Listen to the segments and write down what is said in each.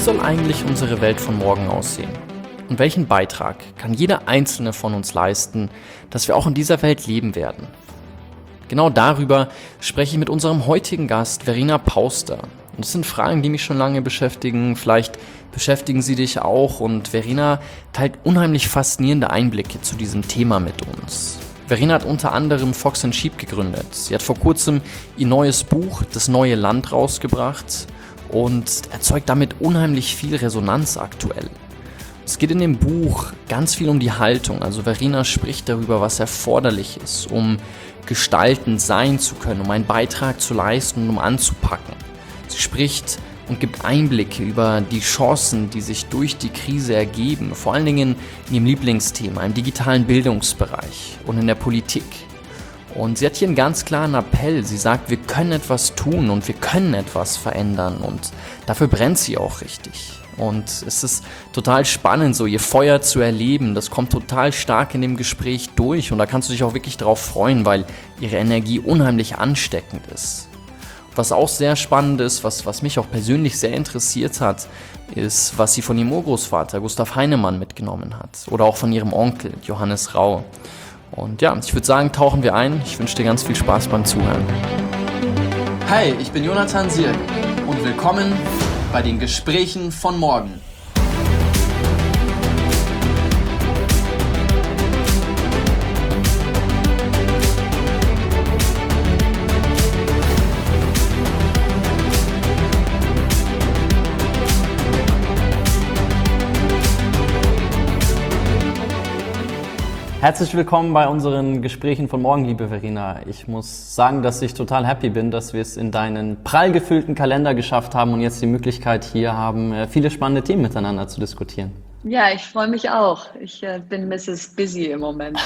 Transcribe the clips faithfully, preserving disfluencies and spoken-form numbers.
soll eigentlich unsere Welt von morgen aussehen? Und welchen Beitrag kann jeder Einzelne von uns leisten, dass wir auch in dieser Welt leben werden? Genau darüber spreche ich mit unserem heutigen Gast Verena Pauster. Und das sind Fragen, die mich schon lange beschäftigen. Vielleicht beschäftigen sie dich auch. Und Verena teilt unheimlich faszinierende Einblicke zu diesem Thema mit uns. Verena hat unter anderem Fox and Sheep gegründet. Sie hat vor kurzem ihr neues Buch Das neue Land rausgebracht und erzeugt damit unheimlich viel Resonanz aktuell. Es geht in dem Buch ganz viel um die Haltung. Also Verena spricht darüber, was erforderlich ist, um gestaltend sein zu können, um einen Beitrag zu leisten und um anzupacken. Sie spricht und gibt Einblicke über die Chancen, die sich durch die Krise ergeben, vor allen Dingen in ihrem Lieblingsthema, im digitalen Bildungsbereich und in der Politik. Und sie hat hier einen ganz klaren Appell. Sie sagt, wir können etwas tun und wir können etwas verändern und dafür brennt sie auch richtig. Und es ist total spannend, so ihr Feuer zu erleben. Das kommt total stark in dem Gespräch durch und da kannst du dich auch wirklich drauf freuen, weil ihre Energie unheimlich ansteckend ist. Was auch sehr spannend ist, was, was mich auch persönlich sehr interessiert hat, ist, was sie von ihrem Urgroßvater Gustav Heinemann mitgenommen hat oder auch von ihrem Onkel Johannes Rau. Und ja, ich würde sagen, tauchen wir ein. Ich wünsche dir ganz viel Spaß beim Zuhören. Hi, ich bin Jonathan Sierk und willkommen bei den Gesprächen von morgen. Herzlich willkommen bei unseren Gesprächen von morgen, liebe Verena. Ich muss sagen, dass ich total happy bin, dass wir es in deinen prall gefüllten Kalender geschafft haben und jetzt die Möglichkeit hier haben, viele spannende Themen miteinander zu diskutieren. Ja, ich freue mich auch. Ich äh, bin Misses Busy im Moment.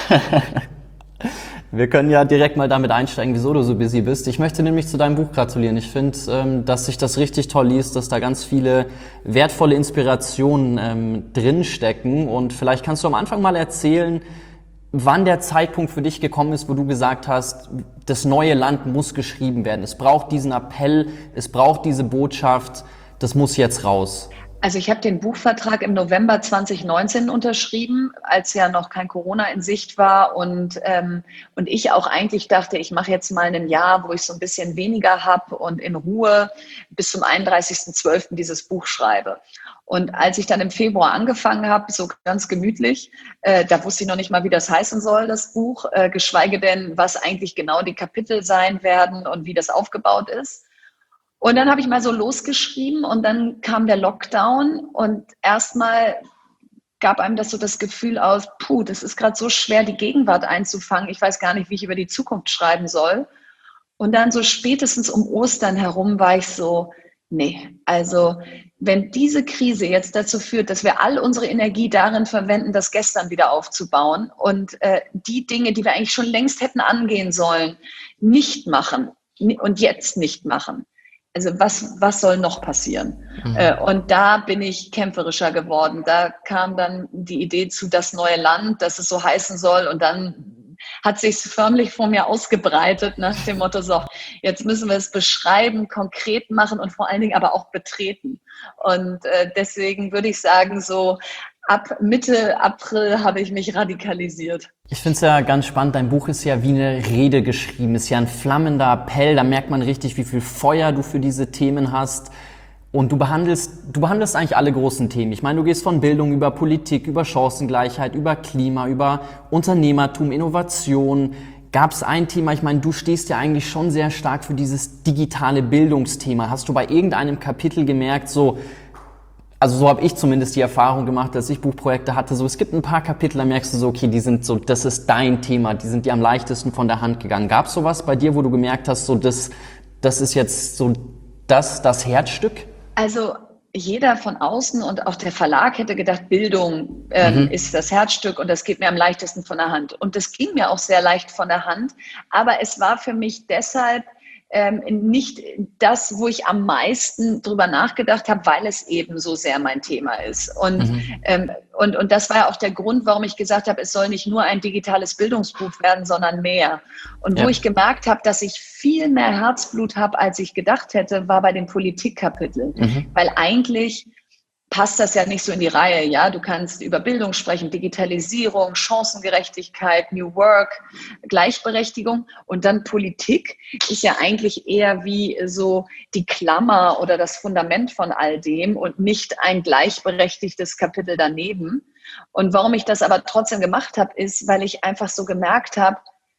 Wir können ja direkt mal damit einsteigen, wieso du so busy bist. Ich möchte nämlich zu deinem Buch gratulieren. Ich finde, ähm, dass sich das richtig toll liest, dass da ganz viele wertvolle Inspirationen ähm, drinstecken. Und vielleicht kannst du am Anfang mal erzählen, wann der Zeitpunkt für dich gekommen ist, wo du gesagt hast, das neue Land muss geschrieben werden. Es braucht diesen Appell, es braucht diese Botschaft, das muss jetzt raus. Also ich habe den Buchvertrag im November zwanzig neunzehn unterschrieben, als ja noch kein Corona in Sicht war und ähm, und ich auch eigentlich dachte, ich mache jetzt mal ein Jahr, wo ich so ein bisschen weniger habe und in Ruhe bis zum einunddreißigsten zwölften dieses Buch schreibe. Und als ich dann im Februar angefangen habe, so ganz gemütlich, äh, da wusste ich noch nicht mal, wie das heißen soll, das Buch, äh, geschweige denn, was eigentlich genau die Kapitel sein werden und wie das aufgebaut ist. Und dann habe ich mal so losgeschrieben und dann kam der Lockdown und erstmal gab einem das so das Gefühl aus, puh, das ist gerade so schwer, die Gegenwart einzufangen. Ich weiß gar nicht, wie ich über die Zukunft schreiben soll. Und dann so spätestens um Ostern herum war ich so, nee, also wenn diese Krise jetzt dazu führt, dass wir all unsere Energie darin verwenden, das Gestern wieder aufzubauen und äh, die Dinge, die wir eigentlich schon längst hätten angehen sollen, nicht machen und jetzt nicht machen. Also was, was soll noch passieren? Mhm. Äh, und da bin ich kämpferischer geworden. Da kam dann die Idee zu Das neue Land, dass es so heißen soll und dann hat sich förmlich vor mir ausgebreitet nach dem Motto, so, jetzt müssen wir es beschreiben, konkret machen und vor allen Dingen aber auch betreten. Und äh, deswegen würde ich sagen, so ab Mitte April habe ich mich radikalisiert. Ich finde es ja ganz spannend, dein Buch ist ja wie eine Rede geschrieben, ist ja ein flammender Appell, da merkt man richtig, wie viel Feuer du für diese Themen hast. Und du behandelst, du behandelst eigentlich alle großen Themen. Ich meine, du gehst von Bildung über Politik, über Chancengleichheit, über Klima, über Unternehmertum, Innovation. Gab es ein Thema, ich meine, du stehst ja eigentlich schon sehr stark für dieses digitale Bildungsthema. Hast du bei irgendeinem Kapitel gemerkt, so, also so habe ich zumindest die Erfahrung gemacht, dass ich Buchprojekte hatte, so es gibt ein paar Kapitel, da merkst du so, okay, die sind so, das ist dein Thema, die sind dir am leichtesten von der Hand gegangen. Gab es sowas bei dir, wo du gemerkt hast, so das, das ist jetzt so das, das Herzstück? Also jeder von außen und auch der Verlag hätte gedacht, Bildung ähm, mhm. ist das Herzstück und das geht mir am leichtesten von der Hand. Und das ging mir auch sehr leicht von der Hand. Aber es war für mich deshalb ähm, nicht das, wo ich am meisten drüber nachgedacht habe, weil es eben so sehr mein Thema ist. Und, mhm. ähm, und, und das war ja auch der Grund, warum ich gesagt habe, es soll nicht nur ein digitales Bildungsbuch werden, sondern mehr. Und wo ja. ich gemerkt habe, dass ich viel mehr Herzblut habe, als ich gedacht hätte, war bei den Politikkapiteln. Mhm. Weil eigentlich passt das ja nicht so in die Reihe. Ja, du kannst über Bildung sprechen, Digitalisierung, Chancengerechtigkeit, New Work, Gleichberechtigung, und dann Politik ist ja eigentlich eher wie so die Klammer oder das Fundament von all dem und nicht ein gleichberechtigtes Kapitel daneben. Und warum ich das aber trotzdem gemacht habe, ist, weil ich einfach so gemerkt habe,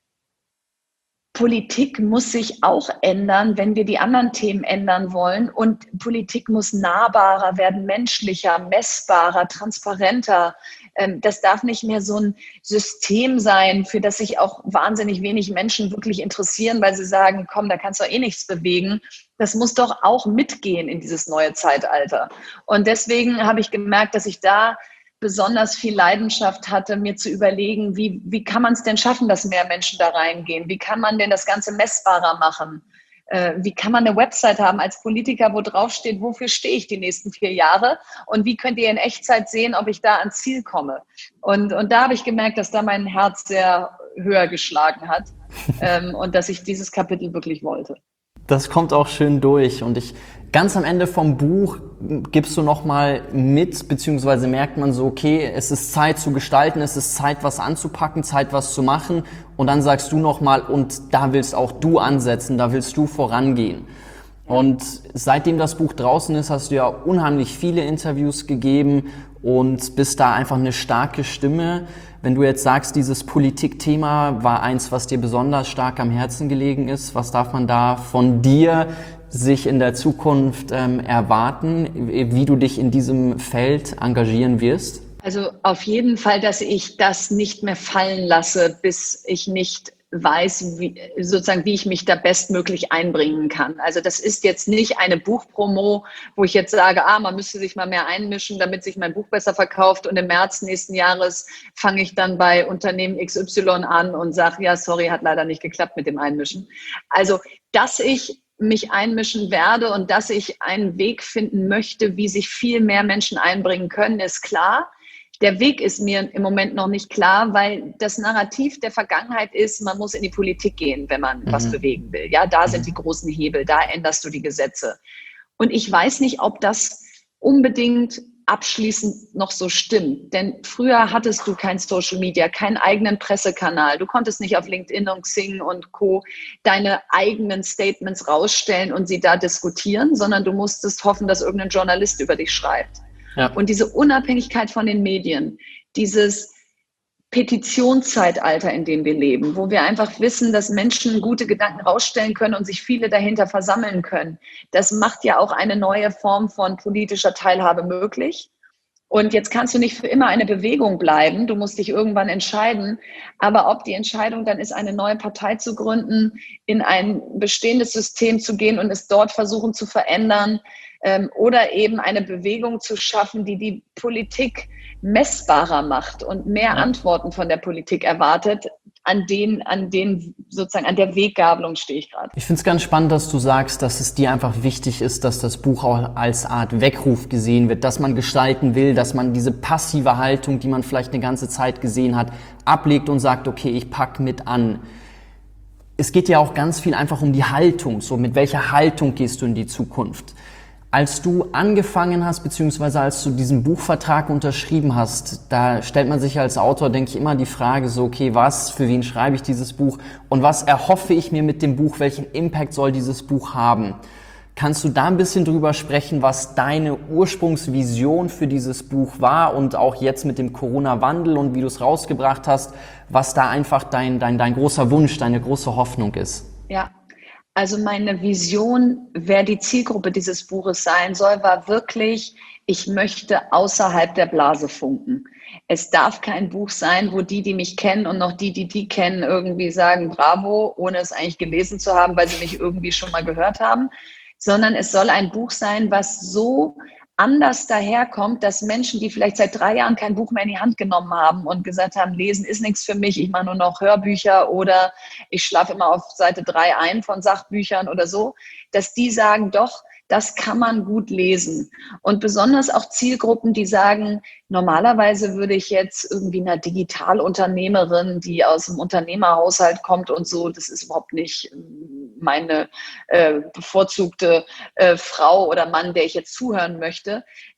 Politik muss sich auch ändern, wenn wir die anderen Themen ändern wollen. Und Politik muss nahbarer werden, menschlicher, messbarer, transparenter. Das darf nicht mehr so ein System sein, für das sich auch wahnsinnig wenig Menschen wirklich interessieren, weil sie sagen, komm, da kannst du eh nichts bewegen. Das muss doch auch mitgehen in dieses neue Zeitalter. Und deswegen habe ich gemerkt, dass ich da besonders viel Leidenschaft hatte, mir zu überlegen, wie, wie kann man es denn schaffen, dass mehr Menschen da reingehen? Wie kann man denn das Ganze messbarer machen? Äh, wie kann man eine Website haben als Politiker, wo draufsteht, wofür stehe ich die nächsten vier Jahre? Und wie könnt ihr in Echtzeit sehen, ob ich da ans Ziel komme? Und, und da habe ich gemerkt, dass da mein Herz sehr höher geschlagen hat ähm, und dass ich dieses Kapitel wirklich wollte. Das kommt auch schön durch, und ich ganz am Ende vom Buch gibst du nochmal mit, beziehungsweise merkt man so, okay, es ist Zeit zu gestalten, es ist Zeit, was anzupacken, Zeit, was zu machen, und dann sagst du nochmal, und da willst auch du ansetzen, da willst du vorangehen. Und seitdem das Buch draußen ist, hast du ja unheimlich viele Interviews gegeben und bist da einfach eine starke Stimme. Wenn du jetzt sagst, dieses Politikthema war eins, was dir besonders stark am Herzen gelegen ist, was darf man da von dir sich in der Zukunft ähm, erwarten, wie du dich in diesem Feld engagieren wirst? Also auf jeden Fall, dass ich das nicht mehr fallen lasse, bis ich nicht weiß, wie, sozusagen, wie ich mich da bestmöglich einbringen kann. Also das ist jetzt nicht eine Buchpromo, wo ich jetzt sage, ah, man müsste sich mal mehr einmischen, damit sich mein Buch besser verkauft, und im März nächsten Jahres fange ich dann bei Unternehmen X Y an und sage, ja, sorry, hat leider nicht geklappt mit dem Einmischen. Also, dass ich mich einmischen werde und dass ich einen Weg finden möchte, wie sich viel mehr Menschen einbringen können, ist klar. Der Weg ist mir im Moment noch nicht klar, weil das Narrativ der Vergangenheit ist, man muss in die Politik gehen, wenn man mhm. was bewegen will. Ja, da mhm. sind die großen Hebel, da änderst du die Gesetze. Und ich weiß nicht, ob das unbedingt abschließend noch so stimmt. Denn früher hattest du kein Social Media, keinen eigenen Pressekanal. Du konntest nicht auf LinkedIn und Xing und Co. deine eigenen Statements rausstellen und sie da diskutieren, sondern du musstest hoffen, dass irgendein Journalist über dich schreibt. Ja. Und diese Unabhängigkeit von den Medien, dieses Petitionszeitalter, in dem wir leben, wo wir einfach wissen, dass Menschen gute Gedanken rausstellen können und sich viele dahinter versammeln können, das macht ja auch eine neue Form von politischer Teilhabe möglich. Und jetzt kannst du nicht für immer eine Bewegung bleiben, du musst dich irgendwann entscheiden, aber ob die Entscheidung dann ist, eine neue Partei zu gründen, in ein bestehendes System zu gehen und es dort versuchen zu verändern, ähm, oder eben eine Bewegung zu schaffen, die die Politik messbarer macht und mehr ja. Antworten von der Politik erwartet. An den, an den sozusagen an der Weggabelung stehe ich gerade. Ich finde es ganz spannend, dass du sagst, dass es dir einfach wichtig ist, dass das Buch auch als Art Weckruf gesehen wird, dass man gestalten will, dass man diese passive Haltung, die man vielleicht eine ganze Zeit gesehen hat, ablegt und sagt, okay, ich pack mit an. Es geht ja auch ganz viel einfach um die Haltung, so mit welcher Haltung gehst du in die Zukunft. Als du angefangen hast, beziehungsweise als du diesen Buchvertrag unterschrieben hast, da stellt man sich als Autor, denke ich, immer die Frage so, okay, was, für wen schreibe ich dieses Buch und was erhoffe ich mir mit dem Buch, welchen Impact soll dieses Buch haben? Kannst du da ein bisschen drüber sprechen, was deine Ursprungsvision für dieses Buch war und auch jetzt mit dem Corona-Wandel und wie du es rausgebracht hast, was da einfach dein, dein, dein großer Wunsch, deine große Hoffnung ist? Ja. Also meine Vision, wer die Zielgruppe dieses Buches sein soll, war wirklich, ich möchte außerhalb der Blase funken. Es darf kein Buch sein, wo die, die mich kennen und noch die, die die kennen, irgendwie sagen, bravo, ohne es eigentlich gelesen zu haben, weil sie mich irgendwie schon mal gehört haben, sondern es soll ein Buch sein, was so anders daherkommt, dass Menschen, die vielleicht seit drei Jahren kein Buch mehr in die Hand genommen haben und gesagt haben, lesen ist nichts für mich, ich mache nur noch Hörbücher oder ich schlafe immer auf Seite drei ein von Sachbüchern oder so, dass die sagen, doch, das kann man gut lesen. Und besonders auch Zielgruppen, die sagen, normalerweise würde ich jetzt irgendwie einer Digitalunternehmerin, die aus dem Unternehmerhaushalt kommt und so, das ist überhaupt nicht meine äh, bevorzugte äh, Frau oder Mann, der ich jetzt zuhören möchte.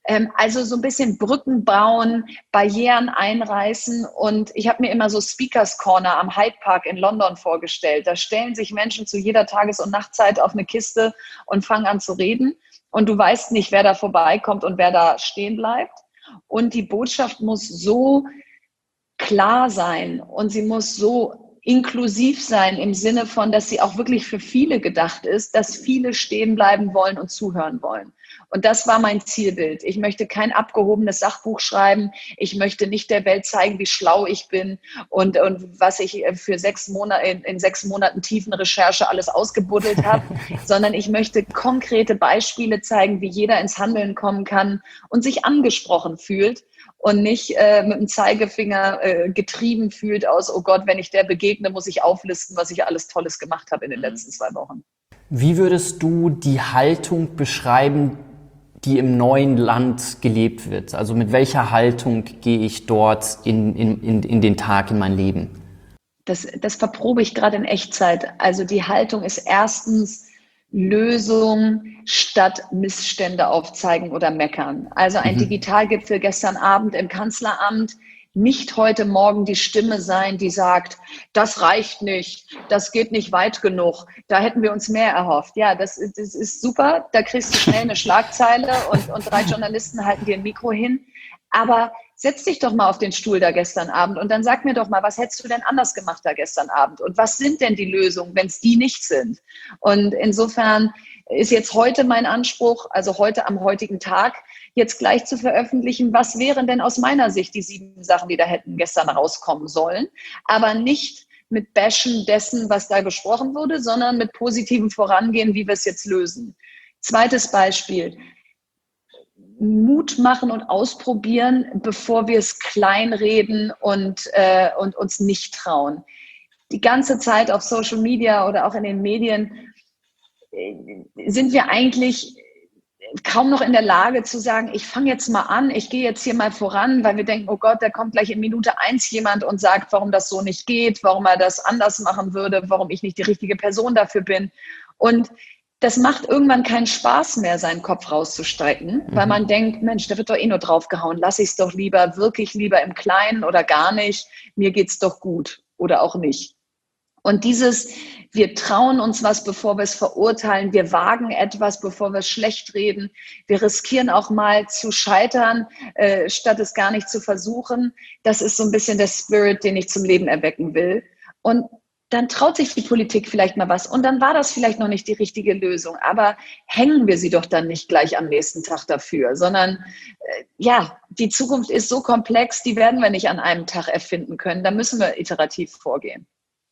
Ähm, also so ein bisschen Brücken bauen, Barrieren einreißen. Und ich habe mir immer so Speakers Corner am Hyde Park in London vorgestellt. Da stellen sich Menschen zu jeder Tages- und Nachtzeit auf eine Kiste und fangen an zu reden. Und du weißt nicht, wer da vorbeikommt und wer da stehen bleibt. Und die Botschaft muss so klar sein und sie muss so inklusiv sein im Sinne von, dass sie auch wirklich für viele gedacht ist, dass viele stehen bleiben wollen und zuhören wollen. Und das war mein Zielbild. Ich möchte kein abgehobenes Sachbuch schreiben. Ich möchte nicht der Welt zeigen, wie schlau ich bin und, und was ich für sechs Monate, in, in sechs Monaten tiefen Recherche alles ausgebuddelt habe, sondern ich möchte konkrete Beispiele zeigen, wie jeder ins Handeln kommen kann und sich angesprochen fühlt und nicht äh, mit dem Zeigefinger äh, getrieben fühlt aus, oh Gott, wenn ich der begegne, muss ich auflisten, was ich alles Tolles gemacht habe in den letzten zwei Wochen. Wie würdest du die Haltung beschreiben, die im neuen Land gelebt wird? Also mit welcher Haltung gehe ich dort in, in, in, in den Tag, in mein Leben? Das, das verprobe ich gerade in Echtzeit. Also die Haltung ist erstens Lösung statt Missstände aufzeigen oder meckern. Also ein mhm. Digitalgipfel gestern Abend im Kanzleramt, nicht heute Morgen die Stimme sein, die sagt, das reicht nicht, das geht nicht weit genug, da hätten wir uns mehr erhofft. Ja, das, das ist super, da kriegst du schnell eine Schlagzeile und, und drei Journalisten halten dir ein Mikro hin. Aber setz dich doch mal auf den Stuhl da gestern Abend und dann sag mir doch mal, was hättest du denn anders gemacht da gestern Abend? Und was sind denn die Lösungen, wenn es die nicht sind? Und insofern ist jetzt heute mein Anspruch, also heute am heutigen Tag, jetzt gleich zu veröffentlichen, was wären denn aus meiner Sicht die sieben Sachen, die da hätten gestern rauskommen sollen, aber nicht mit Bashen dessen, was da besprochen wurde, sondern mit positivem Vorangehen, wie wir es jetzt lösen. Zweites Beispiel. Mut machen und ausprobieren, bevor wir es kleinreden und, äh, und uns nicht trauen. Die ganze Zeit auf Social Media oder auch in den Medien äh, sind wir eigentlich kaum noch in der Lage zu sagen, ich fange jetzt mal an, ich gehe jetzt hier mal voran, weil wir denken, oh Gott, da kommt gleich in Minute eins jemand und sagt, warum das so nicht geht, warum er das anders machen würde, warum ich nicht die richtige Person dafür bin. Und das macht irgendwann keinen Spaß mehr, seinen Kopf rauszustrecken, mhm. weil man denkt, Mensch, da wird doch eh nur draufgehauen, lass ich es doch lieber, wirklich lieber im Kleinen oder gar nicht, mir geht's doch gut oder auch nicht. Und dieses, wir trauen uns was, bevor wir es verurteilen, wir wagen etwas, bevor wir es schlecht reden, wir riskieren auch mal zu scheitern, äh, statt es gar nicht zu versuchen, das ist so ein bisschen der Spirit, den ich zum Leben erwecken will. Und dann traut sich die Politik vielleicht mal was und dann war das vielleicht noch nicht die richtige Lösung, aber hängen wir sie doch dann nicht gleich am nächsten Tag dafür, sondern äh, ja, die Zukunft ist so komplex, die werden wir nicht an einem Tag erfinden können, da müssen wir iterativ vorgehen.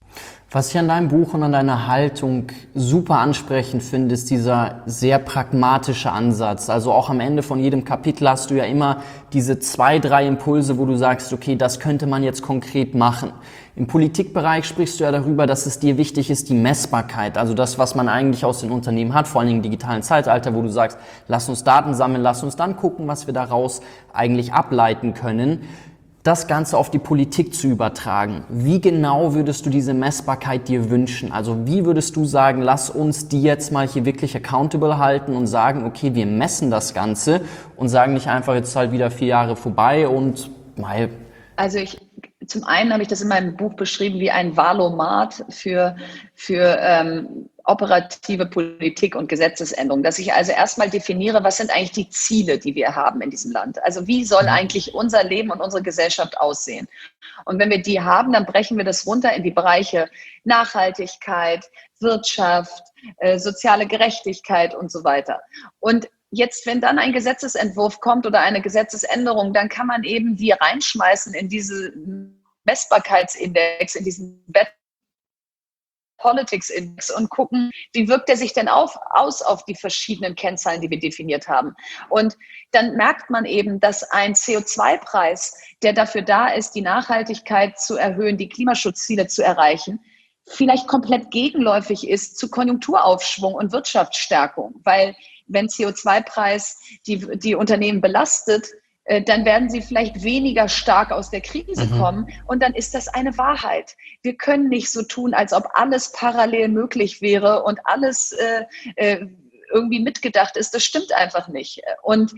Was ich an deinem Buch und an deiner Haltung super ansprechend finde, ist dieser sehr pragmatische Ansatz. Also auch am Ende von jedem Kapitel hast du ja immer diese zwei, drei Impulse, wo du sagst, okay, das könnte man jetzt konkret machen. Im Politikbereich sprichst du ja darüber, dass es dir wichtig ist, die Messbarkeit, also das, was man eigentlich aus den Unternehmen hat, vor allen Dingen im digitalen Zeitalter, wo du sagst, lass uns Daten sammeln, lass uns dann gucken, was wir daraus eigentlich ableiten können. Das Ganze auf die Politik zu übertragen. Wie genau würdest du diese Messbarkeit dir wünschen? Also wie würdest du sagen, lass uns die jetzt mal hier wirklich accountable halten und sagen, okay, wir messen das Ganze und sagen nicht einfach, jetzt halt wieder vier Jahre vorbei und mal. Also ich, zum einen habe ich das in meinem Buch beschrieben wie ein Valomat für, für ähm, operative Politik und Gesetzesänderung, dass ich also erstmal definiere, was sind eigentlich die Ziele, die wir haben in diesem Land? Also wie soll eigentlich unser Leben und unsere Gesellschaft aussehen? Und wenn wir die haben, dann brechen wir das runter in die Bereiche Nachhaltigkeit, Wirtschaft, äh, soziale Gerechtigkeit und so weiter. Und jetzt, wenn dann ein Gesetzesentwurf kommt oder eine Gesetzesänderung, dann kann man eben die reinschmeißen in diese Messbarkeitsindex, in diesen Better Politics Index und gucken, wie wirkt er sich denn auf, aus auf die verschiedenen Kennzahlen, die wir definiert haben. Und dann merkt man eben, dass ein C O zwei Preis, der dafür da ist, die Nachhaltigkeit zu erhöhen, die Klimaschutzziele zu erreichen, vielleicht komplett gegenläufig ist zu Konjunkturaufschwung und Wirtschaftsstärkung. Weil wenn C O zwei Preis die, die Unternehmen belastet, dann werden sie vielleicht weniger stark aus der Krise mhm. kommen. Und dann ist das eine Wahrheit. Wir können nicht so tun, als ob alles parallel möglich wäre und alles äh, irgendwie mitgedacht ist. Das stimmt einfach nicht. Und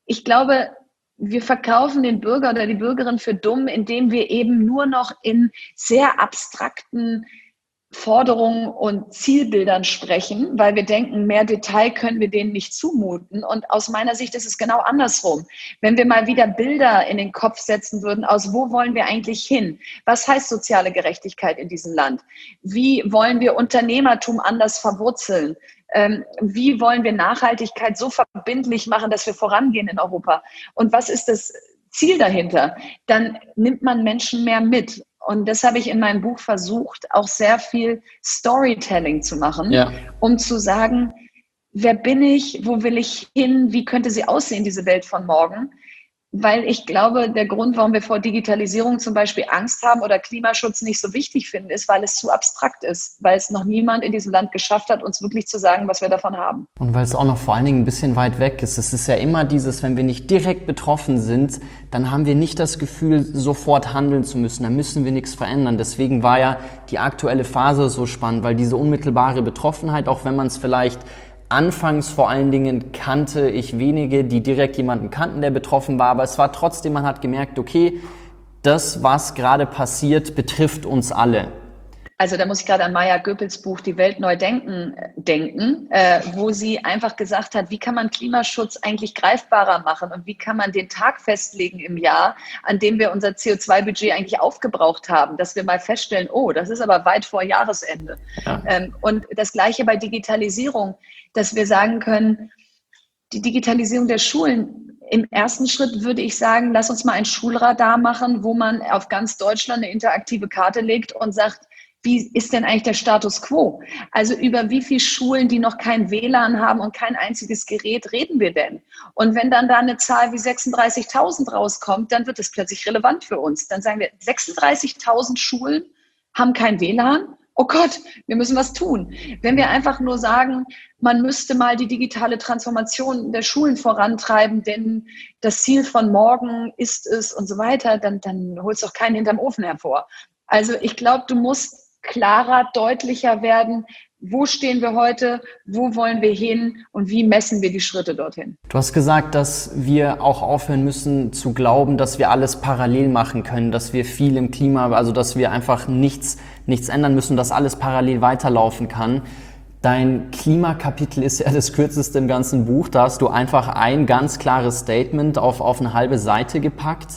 ich glaube, wir verkaufen den Bürger oder die Bürgerin für dumm, indem wir eben nur noch in sehr abstrakten Forderungen und Zielbildern sprechen, weil wir denken, mehr Detail können wir denen nicht zumuten. Und aus meiner Sicht ist es genau andersrum. Wenn wir mal wieder Bilder in den Kopf setzen würden, aus wo wollen wir eigentlich hin? Was heißt soziale Gerechtigkeit in diesem Land? Wie wollen wir Unternehmertum anders verwurzeln? Ähm, wie wollen wir Nachhaltigkeit so verbindlich machen, dass wir vorangehen in Europa? Und was ist das Ziel dahinter? Dann nimmt man Menschen mehr mit. Und das habe ich in meinem Buch versucht, auch sehr viel Storytelling zu machen, ja. um zu sagen, wer bin ich, wo will ich hin, wie könnte sie aussehen, diese Welt von morgen? Weil ich glaube, der Grund, warum wir vor Digitalisierung zum Beispiel Angst haben oder Klimaschutz nicht so wichtig finden, ist, weil es zu abstrakt ist, weil es noch niemand in diesem Land geschafft hat, uns wirklich zu sagen, was wir davon haben. Und weil es auch noch vor allen Dingen ein bisschen weit weg ist. Es ist ja immer dieses, wenn wir nicht direkt betroffen sind, dann haben wir nicht das Gefühl, sofort handeln zu müssen. Dann müssen wir nichts verändern. Deswegen war ja die aktuelle Phase so spannend, weil diese unmittelbare Betroffenheit, auch wenn man es vielleicht anfangs vor allen Dingen kannte ich wenige, die direkt jemanden kannten, der betroffen war, aber es war trotzdem, man hat gemerkt, okay, das, was gerade passiert, betrifft uns alle. Also da muss ich gerade an Maya Göpels Buch Die Welt neu denken denken, äh, wo sie einfach gesagt hat, wie kann man Klimaschutz eigentlich greifbarer machen und wie kann man den Tag festlegen im Jahr, an dem wir unser C O zwei Budget eigentlich aufgebraucht haben, dass wir mal feststellen, oh, das ist aber weit vor Jahresende. Ja. Ähm, und das Gleiche bei Digitalisierung, dass wir sagen können, die Digitalisierung der Schulen, im ersten Schritt würde ich sagen, lass uns mal ein Schulradar machen, wo man auf ganz Deutschland eine interaktive Karte legt und sagt, wie ist denn eigentlich der Status quo? Also über wie viele Schulen, die noch kein W L A N haben und kein einziges Gerät, reden wir denn? Und wenn dann da eine Zahl wie sechsunddreißigtausend rauskommt, dann wird es plötzlich relevant für uns. Dann sagen wir, sechsunddreißigtausend Schulen haben kein W L A N? Oh Gott, wir müssen was tun. Wenn wir einfach nur sagen, man müsste mal die digitale Transformation der Schulen vorantreiben, denn das Ziel von morgen ist es und so weiter, dann, dann holst du auch keinen hinterm Ofen hervor. Also ich glaube, du musst klarer, deutlicher werden, wo stehen wir heute, wo wollen wir hin und wie messen wir die Schritte dorthin. Du hast gesagt, dass wir auch aufhören müssen zu glauben, dass wir alles parallel machen können, dass wir viel im Klima, also dass wir einfach nichts, nichts ändern müssen, dass alles parallel weiterlaufen kann. Dein Klimakapitel ist ja das kürzeste im ganzen Buch. Da hast du einfach ein ganz klares Statement auf, auf eine halbe Seite gepackt.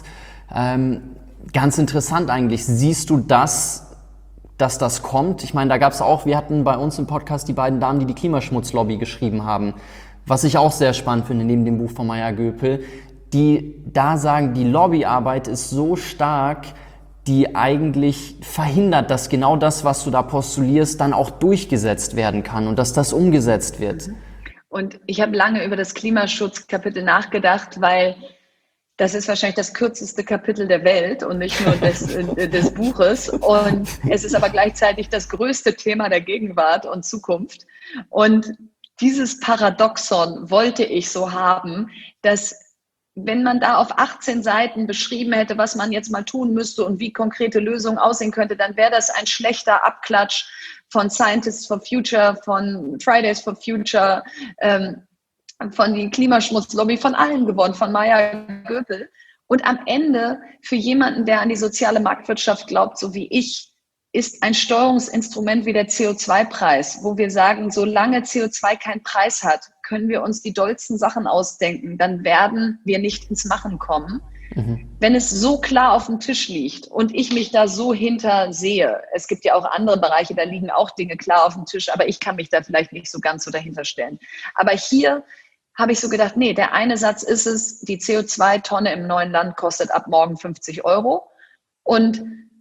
Ähm, ganz interessant eigentlich. Siehst du das, dass das kommt? Ich meine, da gab es auch, wir hatten bei uns im Podcast die beiden Damen, die die Klimaschmutzlobby geschrieben haben, was ich auch sehr spannend finde, neben dem Buch von Maya Göpel, die da sagen, die Lobbyarbeit ist so stark, die eigentlich verhindert, dass genau das, was du da postulierst, dann auch durchgesetzt werden kann und dass das umgesetzt wird. Und ich habe lange über das Klimaschutzkapitel nachgedacht, weil das ist wahrscheinlich das kürzeste Kapitel der Welt und nicht nur des, des Buches. Und es ist aber gleichzeitig das größte Thema der Gegenwart und Zukunft. Und dieses Paradoxon wollte ich so haben, dass wenn man da auf achtzehn Seiten beschrieben hätte, was man jetzt mal tun müsste und wie konkrete Lösungen aussehen könnte, dann wäre das ein schlechter Abklatsch von Scientists for Future, von Fridays for Future, ähm, von die Klimaschmutzlobby, von allen geworden, von Maya Göpel. Und am Ende, für jemanden, der an die soziale Marktwirtschaft glaubt, so wie ich, ist ein Steuerungsinstrument wie der C O zwei Preis, wo wir sagen, solange C O zwei keinen Preis hat, können wir uns die dollsten Sachen ausdenken, dann werden wir nicht ins Machen kommen. Mhm. Wenn es so klar auf dem Tisch liegt und ich mich da so hinter sehe, es gibt ja auch andere Bereiche, da liegen auch Dinge klar auf dem Tisch, aber ich kann mich da vielleicht nicht so ganz so dahinter stellen. Aber hier habe ich so gedacht, nee, der eine Satz ist es, die C O zwei Tonne im neuen Land kostet ab morgen fünfzig Euro und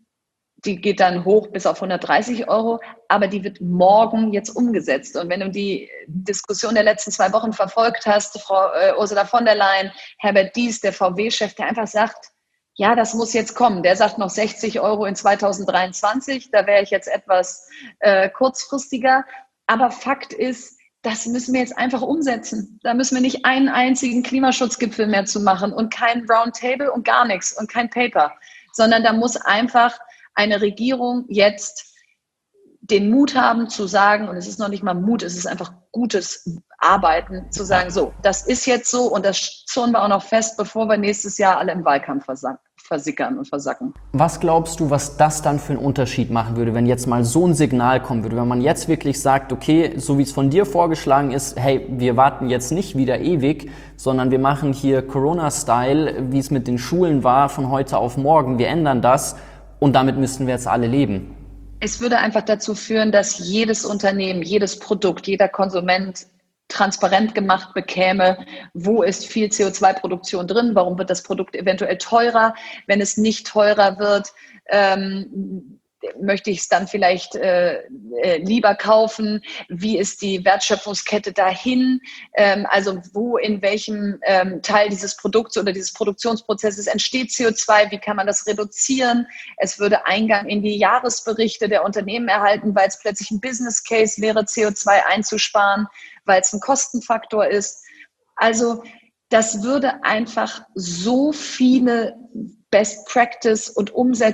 die geht dann hoch bis auf hundertdreißig Euro, aber die wird morgen jetzt umgesetzt. Und wenn du die Diskussion der letzten zwei Wochen verfolgt hast, Frau äh, Ursula von der Leyen, Herbert Dies, der V W-Chef, der einfach sagt, ja, das muss jetzt kommen. Der sagt noch sechzig Euro in zweitausenddreiundzwanzig, da wäre ich jetzt etwas äh, kurzfristiger. Aber Fakt ist, das müssen wir jetzt einfach umsetzen. Da müssen wir nicht einen einzigen Klimaschutzgipfel mehr zu machen und kein Roundtable und gar nichts und kein Paper, sondern da muss einfach eine Regierung jetzt den Mut haben zu sagen, und es ist noch nicht mal Mut, es ist einfach gutes arbeiten, zu sagen, so, das ist jetzt so und das zurren wir auch noch fest, bevor wir nächstes Jahr alle im Wahlkampf versacken. versickern und versacken. Was glaubst du, was das dann für einen Unterschied machen würde, wenn jetzt mal so ein Signal kommen würde, wenn man jetzt wirklich sagt, okay, so wie es von dir vorgeschlagen ist, hey, wir warten jetzt nicht wieder ewig, sondern wir machen hier Corona-Style, wie es mit den Schulen war, von heute auf morgen, wir ändern das und damit müssten wir jetzt alle leben. Es würde einfach dazu führen, dass jedes Unternehmen, jedes Produkt, jeder Konsument transparent gemacht bekäme, wo ist viel C O zwei Produktion drin, warum wird das Produkt eventuell teurer, wenn es nicht teurer wird, ähm, möchte ich es dann vielleicht äh, äh, lieber kaufen, wie ist die Wertschöpfungskette dahin, ähm, also wo in welchem ähm, Teil dieses Produkts oder dieses Produktionsprozesses entsteht C O zwei, wie kann man das reduzieren, es würde Eingang in die Jahresberichte der Unternehmen erhalten, weil es plötzlich ein Business Case wäre, C O zwei einzusparen, weil es ein Kostenfaktor ist. Also das würde einfach so viele Best Practice und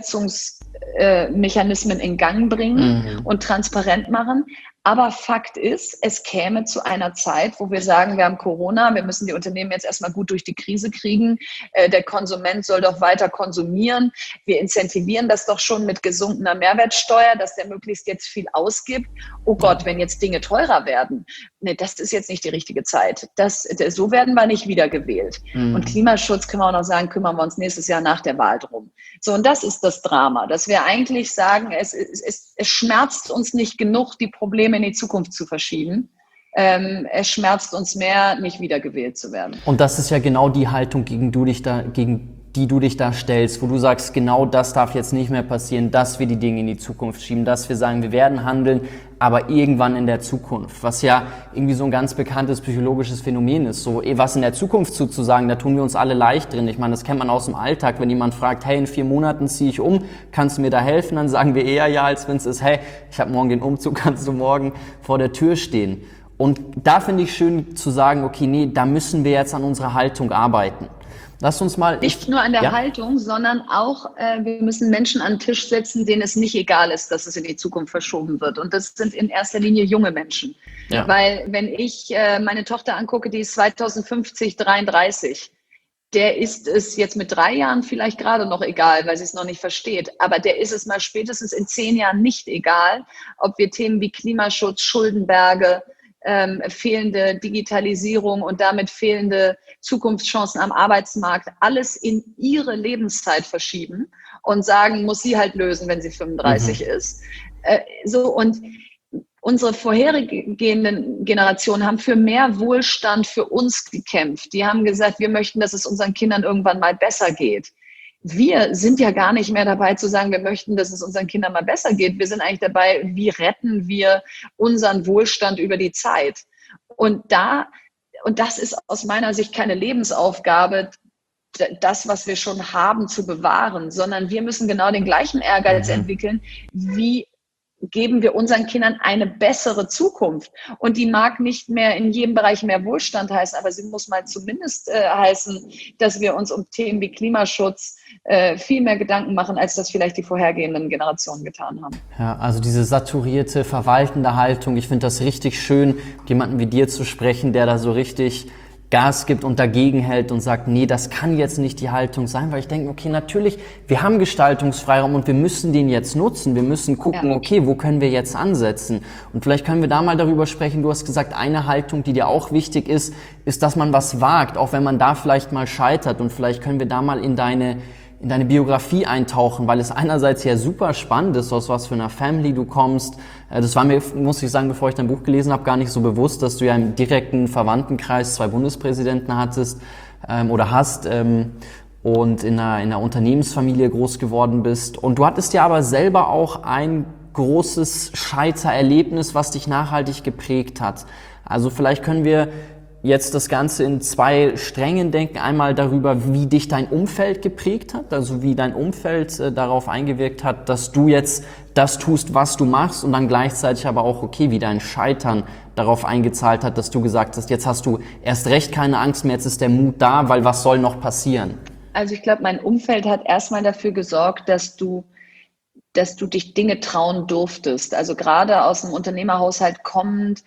Umsetzungsmechanismen in Gang bringen mhm. und transparent machen. Aber Fakt ist, es käme zu einer Zeit, wo wir sagen, wir haben Corona, wir müssen die Unternehmen jetzt erstmal gut durch die Krise kriegen. Der Konsument soll doch weiter konsumieren. Wir incentivieren das doch schon mit gesunkener Mehrwertsteuer, dass der möglichst jetzt viel ausgibt. Oh Gott, wenn jetzt Dinge teurer werden, nee, das ist jetzt nicht die richtige Zeit. Das, so werden wir nicht wiedergewählt. Mhm. Und Klimaschutz können wir auch noch sagen, kümmern wir uns nächstes Jahr nach der Wahl drum. So, und das ist das Drama, dass wir eigentlich sagen, es, es, es schmerzt uns nicht genug, die Probleme in die Zukunft zu verschieben. Ähm, es schmerzt uns mehr, nicht wiedergewählt zu werden. Und das ist ja genau die Haltung, gegen, du dich da, gegen die du dich da stellst, wo du sagst, genau das darf jetzt nicht mehr passieren, dass wir die Dinge in die Zukunft schieben, dass wir sagen, wir werden handeln, aber irgendwann in der Zukunft, was ja irgendwie so ein ganz bekanntes psychologisches Phänomen ist, so was in der Zukunft zuzusagen, da tun wir uns alle leicht drin. Ich meine, das kennt man aus dem Alltag, wenn jemand fragt, hey, in vier Monaten ziehe ich um, kannst du mir da helfen? Dann sagen wir eher ja, als wenn es ist, hey, ich habe morgen den Umzug, kannst du morgen vor der Tür stehen. Und da finde ich schön zu sagen, okay, nee, da müssen wir jetzt an unserer Haltung arbeiten. Lass uns mal... Nicht nur an der ja. Haltung, sondern auch, äh, wir müssen Menschen an den Tisch setzen, denen es nicht egal ist, dass es in die Zukunft verschoben wird. Und das sind in erster Linie junge Menschen. Ja. Weil wenn ich äh, meine Tochter angucke, die ist zweitausendfünfzig dreiunddreißig, der ist es jetzt mit drei Jahren vielleicht gerade noch egal, weil sie es noch nicht versteht. Aber der ist es mal spätestens in zehn Jahren nicht egal, ob wir Themen wie Klimaschutz, Schuldenberge, Ähm, fehlende Digitalisierung und damit fehlende Zukunftschancen am Arbeitsmarkt, alles in ihre Lebenszeit verschieben und sagen, muss sie halt lösen, wenn sie fünfunddreißig mhm. ist. Äh, so, und unsere vorhergehenden Generationen haben für mehr Wohlstand für uns gekämpft. Die haben gesagt, wir möchten, dass es unseren Kindern irgendwann mal besser geht. Wir sind ja gar nicht mehr dabei zu sagen, wir möchten, dass es unseren Kindern mal besser geht. Wir sind eigentlich dabei, wie retten wir unseren Wohlstand über die Zeit. Und da, und das ist aus meiner Sicht keine Lebensaufgabe, das, was wir schon haben, zu bewahren, sondern wir müssen genau den gleichen Ehrgeiz mhm. entwickeln, wie geben wir unseren Kindern eine bessere Zukunft. Und die mag nicht mehr in jedem Bereich mehr Wohlstand heißen, aber sie muss mal zumindest äh, heißen, dass wir uns um Themen wie Klimaschutz äh, viel mehr Gedanken machen, als das vielleicht die vorhergehenden Generationen getan haben. Ja, also diese saturierte, verwaltende Haltung, ich finde das richtig schön, mit jemandem wie dir zu sprechen, der da so richtig Gas gibt und dagegen hält und sagt, nee, das kann jetzt nicht die Haltung sein, weil ich denke, okay, natürlich, wir haben Gestaltungsfreiraum und wir müssen den jetzt nutzen. Wir müssen gucken, ja. okay, wo können wir jetzt ansetzen? Und vielleicht können wir da mal darüber sprechen. Du hast gesagt, eine Haltung, die dir auch wichtig ist, ist, dass man was wagt, auch wenn man da vielleicht mal scheitert. Und vielleicht können wir da mal in deine in deine Biografie eintauchen, weil es einerseits ja super spannend ist, aus was für einer Family du kommst. Das war mir, muss ich sagen, bevor ich dein Buch gelesen habe, gar nicht so bewusst, dass du ja im direkten Verwandtenkreis zwei Bundespräsidenten hattest ähm, oder hast ähm, und in einer, in einer Unternehmensfamilie groß geworden bist. Und du hattest ja aber selber auch ein großes Scheitererlebnis, was dich nachhaltig geprägt hat. Also vielleicht können wir jetzt das Ganze in zwei Strängen denken. Einmal darüber, wie dich dein Umfeld geprägt hat, also wie dein Umfeld äh, darauf eingewirkt hat, dass du jetzt das tust, was du machst, und dann gleichzeitig aber auch, okay, wie dein Scheitern darauf eingezahlt hat, dass du gesagt hast, jetzt hast du erst recht keine Angst mehr, jetzt ist der Mut da, weil was soll noch passieren? Also ich glaube, mein Umfeld hat erstmal dafür gesorgt, dass du dass du dich Dinge trauen durftest. Also gerade aus einem Unternehmerhaushalt kommend,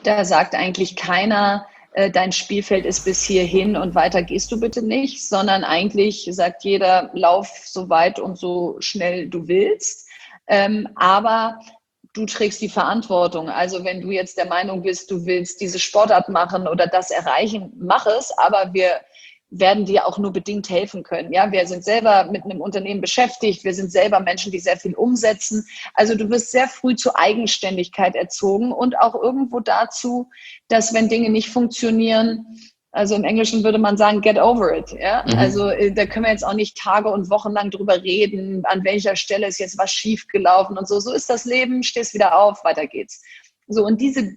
Da sagt eigentlich keiner, äh, dein Spielfeld ist bis hierhin und weiter gehst du bitte nicht, sondern eigentlich sagt jeder, lauf so weit und so schnell du willst. Ähm, aber du trägst die Verantwortung. Also wenn du jetzt der Meinung bist, du willst diese Sportart machen oder das erreichen, mach es, aber wir werden dir auch nur bedingt helfen können. Ja, wir sind selber mit einem Unternehmen beschäftigt, wir sind selber Menschen, die sehr viel umsetzen. Also du wirst sehr früh zur Eigenständigkeit erzogen und auch irgendwo dazu, dass wenn Dinge nicht funktionieren, also im Englischen würde man sagen, get over it. Ja? Mhm. Also da können wir jetzt auch nicht Tage und Wochen lang drüber reden, an welcher Stelle ist jetzt was schiefgelaufen und so. So ist das Leben, stehst wieder auf, weiter geht's. So, und diese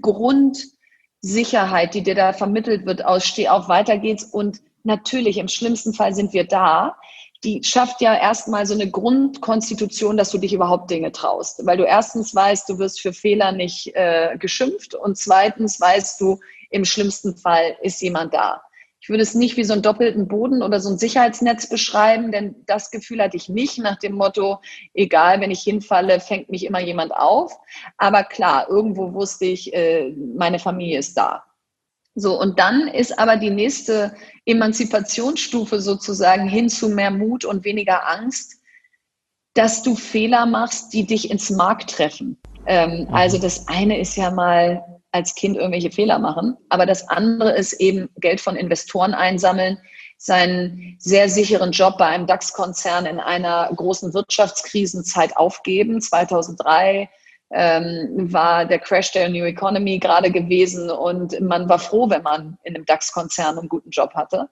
Grundsicherheit, die dir da vermittelt wird aus steh auf, weiter geht's und natürlich, im schlimmsten Fall sind wir da. Die schafft ja erstmal so eine Grundkonstitution, dass du dich überhaupt Dinge traust. Weil du erstens weißt, du wirst für Fehler nicht äh, geschimpft und zweitens weißt du, im schlimmsten Fall ist jemand da. Ich würde es nicht wie so einen doppelten Boden oder so ein Sicherheitsnetz beschreiben, denn das Gefühl hatte ich nicht nach dem Motto, egal, wenn ich hinfalle, fängt mich immer jemand auf. Aber klar, irgendwo wusste ich, äh, meine Familie ist da. So, und dann ist aber die nächste Emanzipationsstufe sozusagen hin zu mehr Mut und weniger Angst, dass du Fehler machst, die dich ins Mark treffen. Ähm, mhm. Also das eine ist ja mal als Kind irgendwelche Fehler machen, aber das andere ist eben Geld von Investoren einsammeln, seinen sehr sicheren Job bei einem DAX-Konzern in einer großen Wirtschaftskrisenzeit aufgeben, zweitausenddrei. Ähm, war der Crash der New Economy gerade gewesen und man war froh, wenn man in einem DAX-Konzern einen guten Job hatte.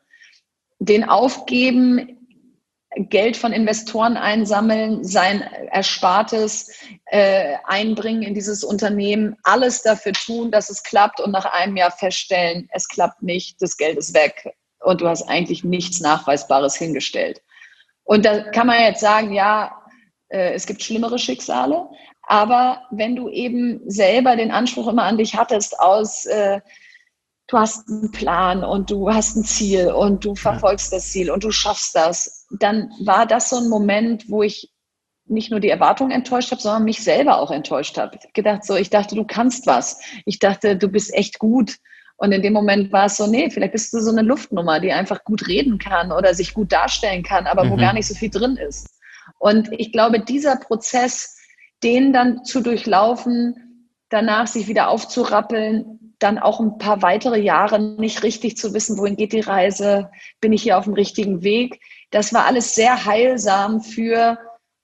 Den aufgeben, Geld von Investoren einsammeln, sein Erspartes äh, einbringen in dieses Unternehmen, alles dafür tun, dass es klappt und nach einem Jahr feststellen, es klappt nicht, das Geld ist weg und du hast eigentlich nichts Nachweisbares hingestellt. Und da kann man jetzt sagen, ja, äh, es gibt schlimmere Schicksale, aber wenn du eben selber den Anspruch immer an dich hattest aus, äh, du hast einen Plan und du hast ein Ziel und du verfolgst das Ziel und du schaffst das, dann war das so ein Moment, wo ich nicht nur die Erwartungen enttäuscht habe, sondern mich selber auch enttäuscht habe. Ich habe gedacht, so, ich dachte, du kannst was. Ich dachte, du bist echt gut. Und in dem Moment war es so, nee, vielleicht bist du so eine Luftnummer, die einfach gut reden kann oder sich gut darstellen kann, aber mhm. wo gar nicht so viel drin ist. Und ich glaube, dieser Prozess, den dann zu durchlaufen, danach sich wieder aufzurappeln, dann auch ein paar weitere Jahre nicht richtig zu wissen, wohin geht die Reise, bin ich hier auf dem richtigen Weg. Das war alles sehr heilsam für,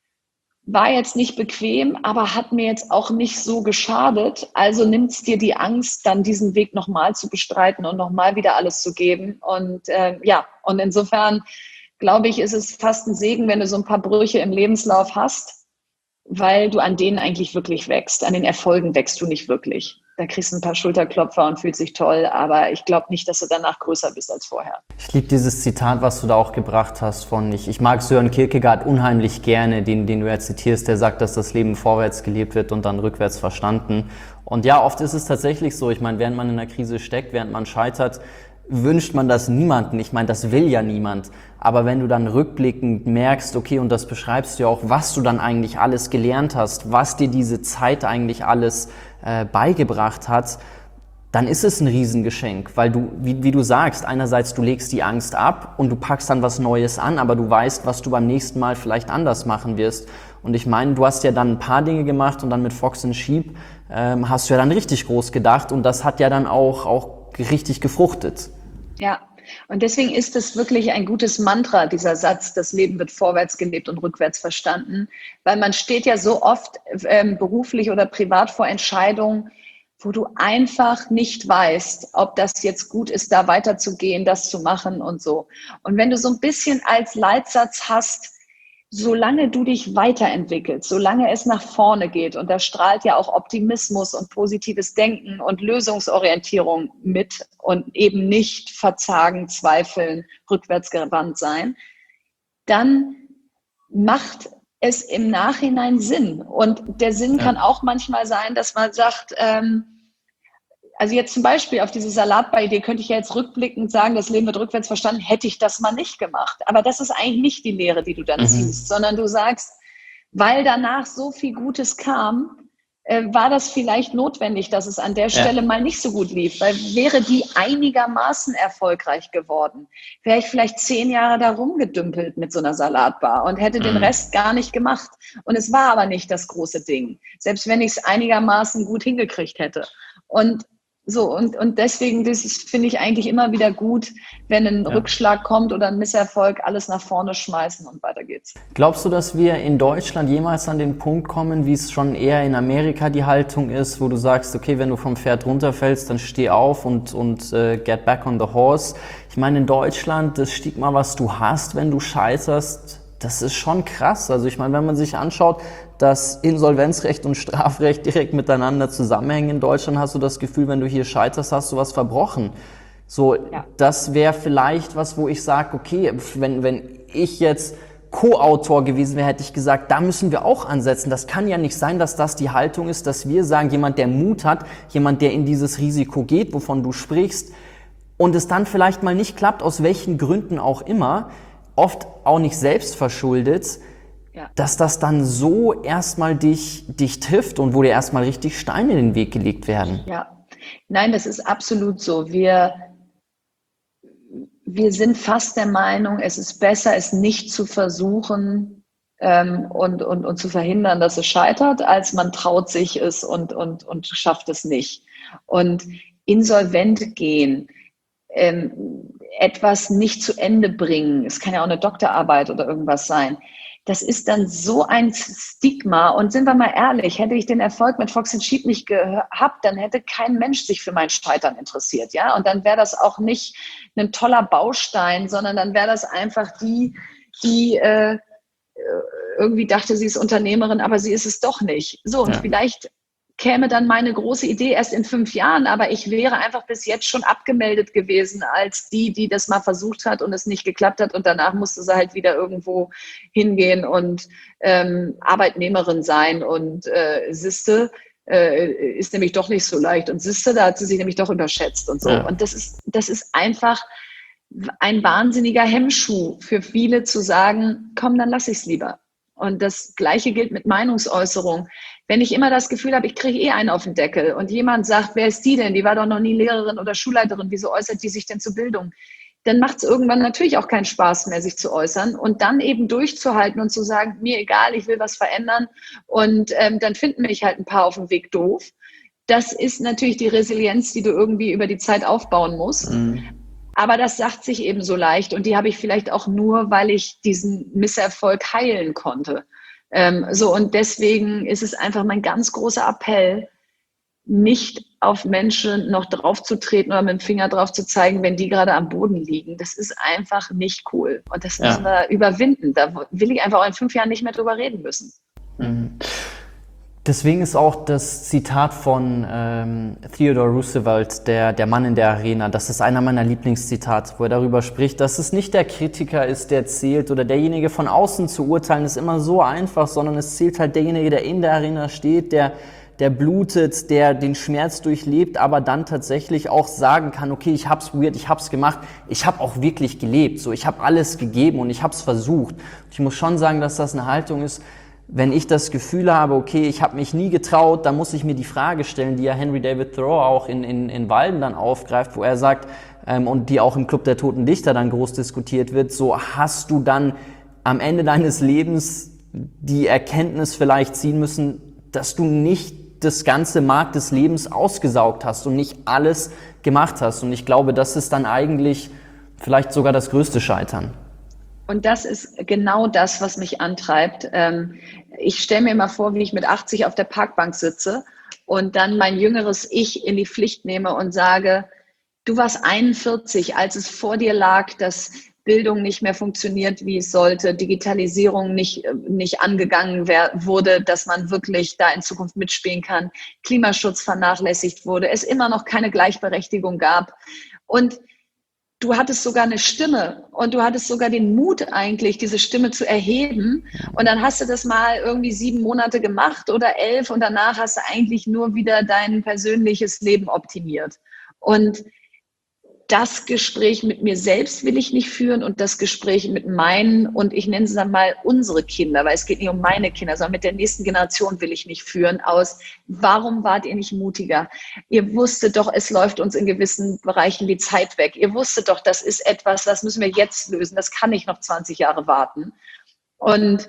war jetzt nicht bequem, aber hat mir jetzt auch nicht so geschadet. Also nimmt es dir die Angst, dann diesen Weg nochmal zu bestreiten und nochmal wieder alles zu geben. Und äh, ja, und insofern glaube ich, ist es fast ein Segen, wenn du so ein paar Brüche im Lebenslauf hast, weil du an denen eigentlich wirklich wächst. An den Erfolgen wächst du nicht wirklich. Da kriegst du ein paar Schulterklopfer und fühlst dich toll, aber ich glaube nicht, dass du danach größer bist als vorher. Ich liebe dieses Zitat, was du da auch gebracht hast von, ich, ich mag Søren Kierkegaard unheimlich gerne, den, den du ja zitierst, der sagt, dass das Leben vorwärts gelebt wird und dann rückwärts verstanden. Und ja, oft ist es tatsächlich so, ich meine, während man in einer Krise steckt, während man scheitert, wünscht man das niemandem. Ich meine, das will ja niemand. Aber wenn du dann rückblickend merkst, okay, und das beschreibst du ja auch, was du dann eigentlich alles gelernt hast, was dir diese Zeit eigentlich alles äh, beigebracht hat, dann ist es ein Riesengeschenk, weil du, wie, wie du sagst, einerseits du legst die Angst ab und du packst dann was Neues an, aber du weißt, was du beim nächsten Mal vielleicht anders machen wirst. Und ich meine, du hast ja dann ein paar Dinge gemacht und dann mit Fox and Sheep ähm, hast du ja dann richtig groß gedacht und das hat ja dann auch, auch richtig gefruchtet. Ja, und deswegen ist es wirklich ein gutes Mantra, dieser Satz, das Leben wird vorwärts gelebt und rückwärts verstanden, weil man steht ja so oft ähm, beruflich oder privat vor Entscheidungen, wo du einfach nicht weißt, ob das jetzt gut ist, da weiterzugehen, das zu machen und so. Und wenn du so ein bisschen als Leitsatz hast, solange du dich weiterentwickelst, solange es nach vorne geht, und da strahlt ja auch Optimismus und positives Denken und Lösungsorientierung mit und eben nicht verzagen, zweifeln, rückwärtsgewandt sein, dann macht es im Nachhinein Sinn. Und der Sinn kann auch manchmal sein, dass man sagt, ähm, also jetzt zum Beispiel auf diese Salatbar-Idee könnte ich ja jetzt rückblickend sagen, das Leben wird rückwärts verstanden, hätte ich das mal nicht gemacht. Aber das ist eigentlich nicht die Lehre, die du dann mhm. ziehst, sondern du sagst, weil danach so viel Gutes kam, äh, war das vielleicht notwendig, dass es an der Stelle ja. mal nicht so gut lief, weil wäre die einigermaßen erfolgreich geworden, wäre ich vielleicht zehn Jahre da rumgedümpelt mit so einer Salatbar und hätte mhm. den Rest gar nicht gemacht. Und es war aber nicht das große Ding, selbst wenn ich es einigermaßen gut hingekriegt hätte. Und So, und, und deswegen, das ist, finde ich eigentlich immer wieder gut, wenn ein ja. Rückschlag kommt oder ein Misserfolg, alles nach vorne schmeißen und weiter geht's. Glaubst du, dass wir in Deutschland jemals an den Punkt kommen, wie es schon eher in Amerika die Haltung ist, wo du sagst, okay, wenn du vom Pferd runterfällst, dann steh auf und, und uh, get back on the horse? Ich meine, in Deutschland, das Stigma, was du hast, wenn du scheiterst, das ist schon krass. Also ich meine, wenn man sich anschaut, dass Insolvenzrecht und Strafrecht direkt miteinander zusammenhängen in Deutschland, hast du das Gefühl, wenn du hier scheiterst, hast du was verbrochen. So, ja. Das wäre vielleicht was, wo ich sage, okay, wenn, wenn ich jetzt Co-Autor gewesen wäre, hätte ich gesagt, da müssen wir auch ansetzen. Das kann ja nicht sein, dass das die Haltung ist, dass wir sagen, jemand, der Mut hat, jemand, der in dieses Risiko geht, wovon du sprichst, und es dann vielleicht mal nicht klappt, aus welchen Gründen auch immer, oft auch nicht selbst verschuldet, ja. dass das dann so erstmal dich, dich trifft und wo dir erstmal richtig Steine in den Weg gelegt werden. Ja, nein, das ist absolut so. Wir, wir sind fast der Meinung, es ist besser, es nicht zu versuchen ähm, und, und, und zu verhindern, dass es scheitert, als man traut sich es und, und, und schafft es nicht. Und insolvent gehen, ähm, etwas nicht zu Ende bringen, es kann ja auch eine Doktorarbeit oder irgendwas sein, das ist dann so ein Stigma. Und sind wir mal ehrlich, hätte ich den Erfolg mit Fox and Sheep nicht gehabt, dann hätte kein Mensch sich für mein Scheitern interessiert, ja. Und dann wäre das auch nicht ein toller Baustein, sondern dann wäre das einfach die, die äh, irgendwie dachte, sie ist Unternehmerin, aber sie ist es doch nicht. So, und ja. vielleicht käme dann meine große Idee erst in fünf Jahren, aber ich wäre einfach bis jetzt schon abgemeldet gewesen als die, die das mal versucht hat und es nicht geklappt hat, und danach musste sie halt wieder irgendwo hingehen und ähm, Arbeitnehmerin sein und äh, Siste, äh, ist nämlich doch nicht so leicht, und Siste, da hat sie sich nämlich doch überschätzt und so. Ja. Und das ist, das ist einfach ein wahnsinniger Hemmschuh für viele zu sagen, komm, dann lass ich es lieber. Und das Gleiche gilt mit Meinungsäußerung. Wenn ich immer das Gefühl habe, ich kriege eh einen auf den Deckel und jemand sagt, wer ist die denn? Die war doch noch nie Lehrerin oder Schulleiterin. Wieso äußert die sich denn zur Bildung? Dann macht es irgendwann natürlich auch keinen Spaß mehr, sich zu äußern, und dann eben durchzuhalten und zu sagen, mir egal, ich will was verändern, und ähm, dann finden mich halt ein paar auf dem Weg doof. Das ist natürlich die Resilienz, die du irgendwie über die Zeit aufbauen musst. Mhm. Aber das sagt sich eben so leicht, und die habe ich vielleicht auch nur, weil ich diesen Misserfolg heilen konnte. Ähm, so, und deswegen ist es einfach mein ganz großer Appell, nicht auf Menschen noch draufzutreten oder mit dem Finger drauf zu zeigen, wenn die gerade am Boden liegen. Das ist einfach nicht cool. Und das ja. müssen wir überwinden. Da will ich einfach auch in fünf Jahren nicht mehr drüber reden müssen. Mhm. Deswegen ist auch das Zitat von ähm, Theodore Roosevelt, der, der Mann in der Arena, das ist einer meiner Lieblingszitate, wo er darüber spricht, dass es nicht der Kritiker ist, der zählt, oder derjenige von außen zu urteilen, ist immer so einfach, sondern es zählt halt derjenige, der in der Arena steht, der, der blutet, der den Schmerz durchlebt, aber dann tatsächlich auch sagen kann, okay, ich hab's probiert, ich hab's gemacht, ich habe auch wirklich gelebt, so, ich habe alles gegeben und ich hab's versucht. Und ich muss schon sagen, dass das eine Haltung ist, wenn ich das Gefühl habe, okay, ich habe mich nie getraut, dann muss ich mir die Frage stellen, die ja Henry David Thoreau auch in, in, in Walden dann aufgreift, wo er sagt, ähm, und die auch im Club der Toten Dichter dann groß diskutiert wird, so hast du dann am Ende deines Lebens die Erkenntnis vielleicht ziehen müssen, dass du nicht das ganze Mark des Lebens ausgesaugt hast und nicht alles gemacht hast. Und ich glaube, das ist dann eigentlich vielleicht sogar das größte Scheitern. Und das ist genau das, was mich antreibt. Ich stelle mir immer vor, wie ich mit achtzig auf der Parkbank sitze und dann mein jüngeres Ich in die Pflicht nehme und sage, du warst einundvierzig, als es vor dir lag, dass Bildung nicht mehr funktioniert, wie es sollte, Digitalisierung nicht, nicht angegangen wer- wurde, dass man wirklich da in Zukunft mitspielen kann, Klimaschutz vernachlässigt wurde, es immer noch keine Gleichberechtigung gab. Und du hattest sogar eine Stimme und du hattest sogar den Mut eigentlich, diese Stimme zu erheben. Und dann hast du das mal irgendwie sieben Monate gemacht oder elf, und danach hast du eigentlich nur wieder dein persönliches Leben optimiert. Und das Gespräch mit mir selbst will ich nicht führen und das Gespräch mit meinen und ich nenne es dann mal unsere Kinder, weil es geht nicht um meine Kinder, sondern mit der nächsten Generation will ich nicht führen aus, warum wart ihr nicht mutiger? Ihr wusstet doch, es läuft uns in gewissen Bereichen die Zeit weg. Ihr wusstet doch, das ist etwas, das müssen wir jetzt lösen, das kann nicht noch zwanzig Jahre warten. Und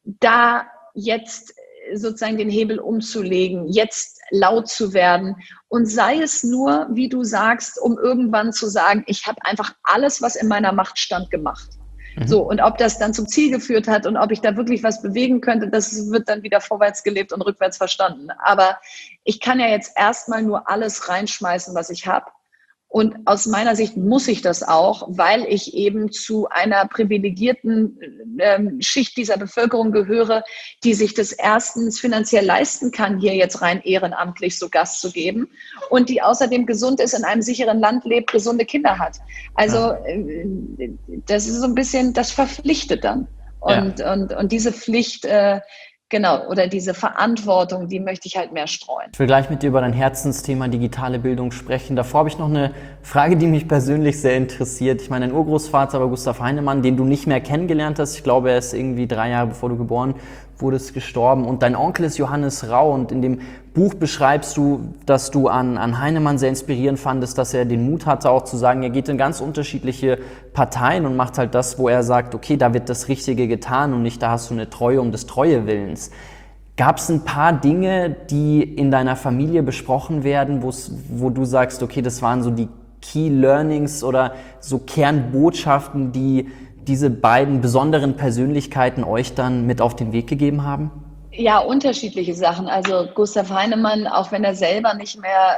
da jetzt sozusagen den Hebel umzulegen, jetzt laut zu werden und sei es nur, wie du sagst, um irgendwann zu sagen, ich habe einfach alles, was in meiner Macht stand, gemacht. Mhm. So, und ob das dann zum Ziel geführt hat und ob ich da wirklich was bewegen könnte, das wird dann wieder vorwärts gelebt und rückwärts verstanden. Aber ich kann ja jetzt erstmal nur alles reinschmeißen, was ich habe. Und aus meiner Sicht muss ich das auch, weil ich eben zu einer privilegierten ähm, Schicht dieser Bevölkerung gehöre, die sich das erstens finanziell leisten kann, hier jetzt rein ehrenamtlich so Gast zu geben und die außerdem gesund ist, in einem sicheren Land lebt, gesunde Kinder hat. Also äh, das ist so ein bisschen, das verpflichtet dann. Und, ja. und, und diese Pflicht, äh, genau, oder diese Verantwortung, die möchte ich halt mehr streuen. Ich will gleich mit dir über dein Herzensthema digitale Bildung sprechen. Davor habe ich noch eine Frage, die mich persönlich sehr interessiert. Ich meine, dein Urgroßvater war Gustav Heinemann, den du nicht mehr kennengelernt hast. Ich glaube, er ist irgendwie drei Jahre bevor du geboren wurdest gestorben. Und dein Onkel ist Johannes Rau. Und in dem Buch beschreibst du, dass du an, an Heinemann sehr inspirierend fandest, dass er den Mut hatte, auch zu sagen, er geht in ganz unterschiedliche Parteien und macht halt das, wo er sagt, okay, da wird das Richtige getan und nicht, da hast du eine Treue um des Treuewillens. Gab es ein paar Dinge, die in deiner Familie besprochen werden, wo du sagst, okay, das waren so die Key Learnings oder so Kernbotschaften, die diese beiden besonderen Persönlichkeiten euch dann mit auf den Weg gegeben haben? Ja, unterschiedliche Sachen. Also Gustav Heinemann, auch wenn er selber nicht mehr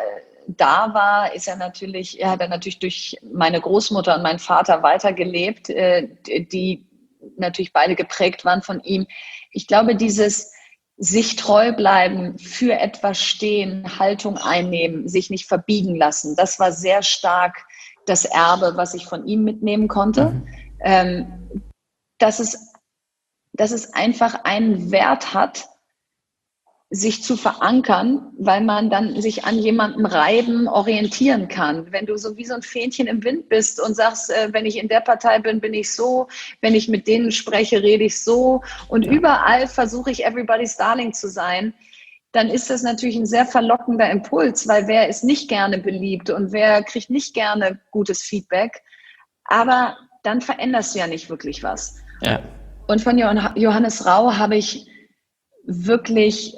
da war, ist er natürlich, er hat er natürlich durch meine Großmutter und meinen Vater weitergelebt, die natürlich beide geprägt waren von ihm. Ich glaube, dieses sich treu bleiben, für etwas stehen, Haltung einnehmen, sich nicht verbiegen lassen, das war sehr stark das Erbe, was ich von ihm mitnehmen konnte. Mhm. Ähm, dass es, dass es einfach einen Wert hat, sich zu verankern, weil man dann sich an jemandem reiben, orientieren kann. Wenn du so wie so ein Fähnchen im Wind bist und sagst, äh, wenn ich in der Partei bin, bin ich so, wenn ich mit denen spreche, rede ich so und ja. Überall versuche ich everybody's darling zu sein, dann ist das natürlich ein sehr verlockender Impuls, weil wer ist nicht gerne beliebt und wer kriegt nicht gerne gutes Feedback, aber dann veränderst du ja nicht wirklich was. Ja. Und von Johannes Rau habe ich wirklich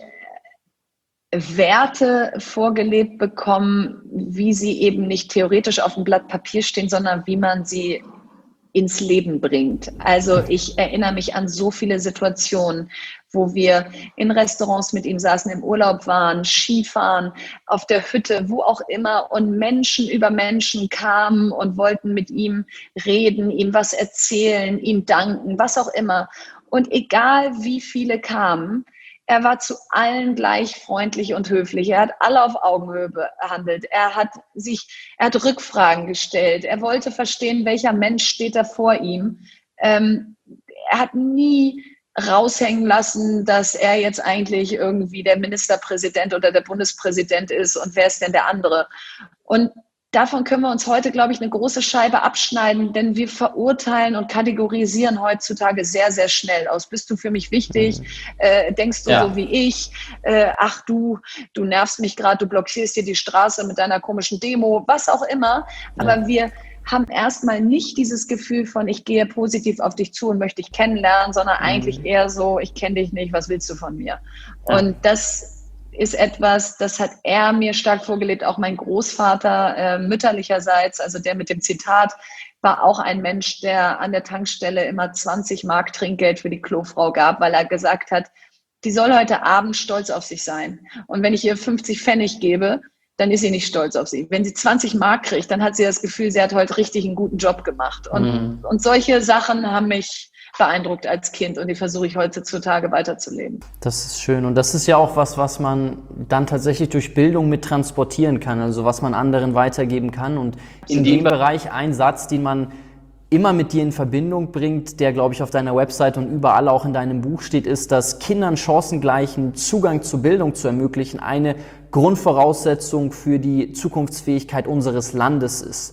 Werte vorgelebt bekommen, wie sie eben nicht theoretisch auf dem Blatt Papier stehen, sondern wie man sie ins Leben bringt. Also ich erinnere mich an so viele Situationen, wo wir in Restaurants mit ihm saßen, im Urlaub waren, Skifahren, auf der Hütte, wo auch immer und Menschen über Menschen kamen und wollten mit ihm reden, ihm was erzählen, ihm danken, was auch immer. Und egal wie viele kamen, er war zu allen gleich freundlich und höflich. Er hat alle auf Augenhöhe behandelt. Er hat sich, er hat Rückfragen gestellt. Er wollte verstehen, welcher Mensch steht da vor ihm. Ähm, er hat nie raushängen lassen, dass er jetzt eigentlich irgendwie der Ministerpräsident oder der Bundespräsident ist und wer ist denn der andere? Und davon können wir uns heute, glaube ich, eine große Scheibe abschneiden, denn wir verurteilen und kategorisieren heutzutage sehr, sehr schnell aus. Bist du für mich wichtig? Äh, denkst du ja. so wie ich? Äh, ach du, du nervst mich gerade, du blockierst dir die Straße mit deiner komischen Demo, was auch immer. Aber ja. wir haben erstmal nicht dieses Gefühl von, ich gehe positiv auf dich zu und möchte dich kennenlernen, sondern mhm. eigentlich eher so, ich kenne dich nicht, was willst du von mir? Ja. Und das ist etwas, das hat er mir stark vorgelebt, auch mein Großvater äh, mütterlicherseits, also der mit dem Zitat, war auch ein Mensch, der an der Tankstelle immer zwanzig Mark Trinkgeld für die Klofrau gab, weil er gesagt hat, die soll heute Abend stolz auf sich sein. Und wenn ich ihr fünfzig Pfennig gebe, dann ist sie nicht stolz auf sie. Wenn sie zwanzig Mark kriegt, dann hat sie das Gefühl, sie hat heute richtig einen guten Job gemacht. Und, mhm. und solche Sachen haben mich beeindruckt als Kind und die versuche ich heutzutage weiterzuleben. Das ist schön und das ist ja auch was, was man dann tatsächlich durch Bildung mit transportieren kann, also was man anderen weitergeben kann und in dem Bereich ein Satz, den man immer mit dir in Verbindung bringt, der, glaube ich, auf deiner Website und überall auch in deinem Buch steht, ist, dass Kindern chancengleichen Zugang zu Bildung zu ermöglichen eine Grundvoraussetzung für die Zukunftsfähigkeit unseres Landes ist.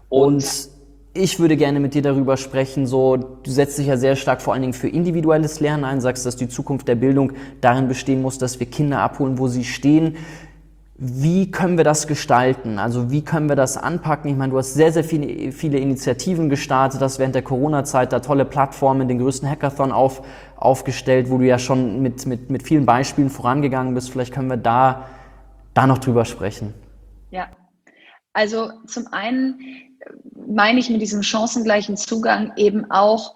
Und ich würde gerne mit dir darüber sprechen, so, du setzt dich ja sehr stark vor allen Dingen für individuelles Lernen ein, sagst, dass die Zukunft der Bildung darin bestehen muss, dass wir Kinder abholen, wo sie stehen. Wie können wir das gestalten? Also wie können wir das anpacken? Ich meine, du hast sehr, sehr viele, viele Initiativen gestartet, hast während der Corona-Zeit da tolle Plattformen, den größten Hackathon auf, aufgestellt, wo du ja schon mit, mit, mit vielen Beispielen vorangegangen bist. Vielleicht können wir da, da noch drüber sprechen. Ja, also zum einen meine ich mit diesem chancengleichen Zugang eben auch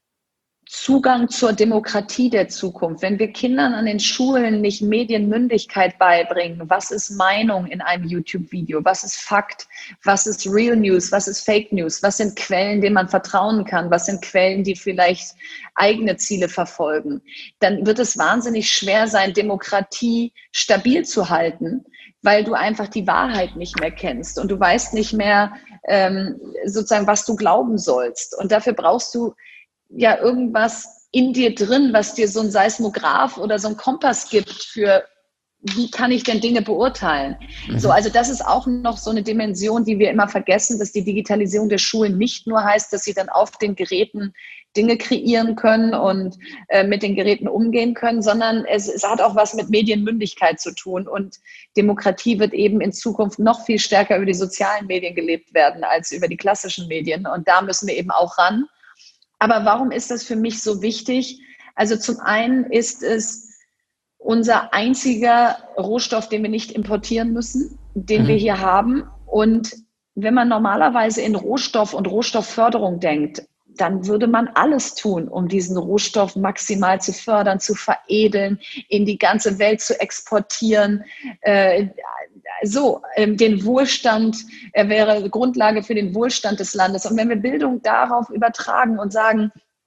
Zugang zur Demokratie der Zukunft. Wenn wir Kindern an den Schulen nicht Medienmündigkeit beibringen, was ist Meinung in einem YouTube-Video, was ist Fakt, was ist Real News, was ist Fake News, was sind Quellen, denen man vertrauen kann, was sind Quellen, die vielleicht eigene Ziele verfolgen, dann wird es wahnsinnig schwer sein, Demokratie stabil zu halten, weil du einfach die Wahrheit nicht mehr kennst und du weißt nicht mehr ähm, sozusagen, was du glauben sollst. Und dafür brauchst du ja irgendwas in dir drin, was dir so ein Seismograph oder so ein Kompass gibt für, wie kann ich denn Dinge beurteilen? Mhm. So, also das ist auch noch so eine Dimension, die wir immer vergessen, dass die Digitalisierung der Schulen nicht nur heißt, dass sie dann auf den Geräten Dinge kreieren können und äh, mit den Geräten umgehen können, sondern es, es hat auch was mit Medienmündigkeit zu tun und Demokratie wird eben in Zukunft noch viel stärker über die sozialen Medien gelebt werden als über die klassischen Medien und da müssen wir eben auch ran. Aber warum ist das für mich so wichtig? Also zum einen ist es unser einziger Rohstoff, den wir nicht importieren müssen, den mhm. wir hier haben. Und wenn man normalerweise in Rohstoff und Rohstoffförderung denkt, dann würde man alles tun, um diesen Rohstoff maximal zu fördern, zu veredeln, in die ganze Welt zu exportieren. Äh, so, ähm, den Wohlstand äh, wäre Grundlage für den Wohlstand des Landes. Und wenn wir Bildung darauf übertragen und sagen,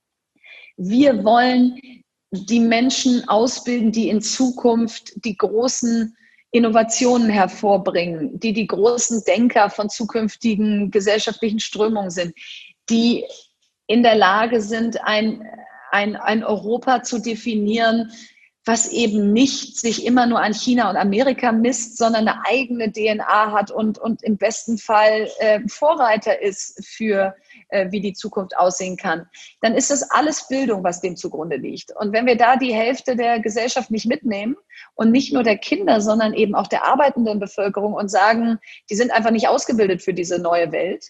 wir wollen die Menschen ausbilden, die in Zukunft die großen Innovationen hervorbringen, die die großen Denker von zukünftigen gesellschaftlichen Strömungen sind, die in der Lage sind, ein, ein, ein Europa zu definieren, was eben nicht sich immer nur an China und Amerika misst, sondern eine eigene D N A hat und, und im besten Fall äh, Vorreiter ist für, äh, wie die Zukunft aussehen kann, dann ist das alles Bildung, was dem zugrunde liegt. Und wenn wir da die Hälfte der Gesellschaft nicht mitnehmen und nicht nur der Kinder, sondern eben auch der arbeitenden Bevölkerung und sagen, die sind einfach nicht ausgebildet für diese neue Welt,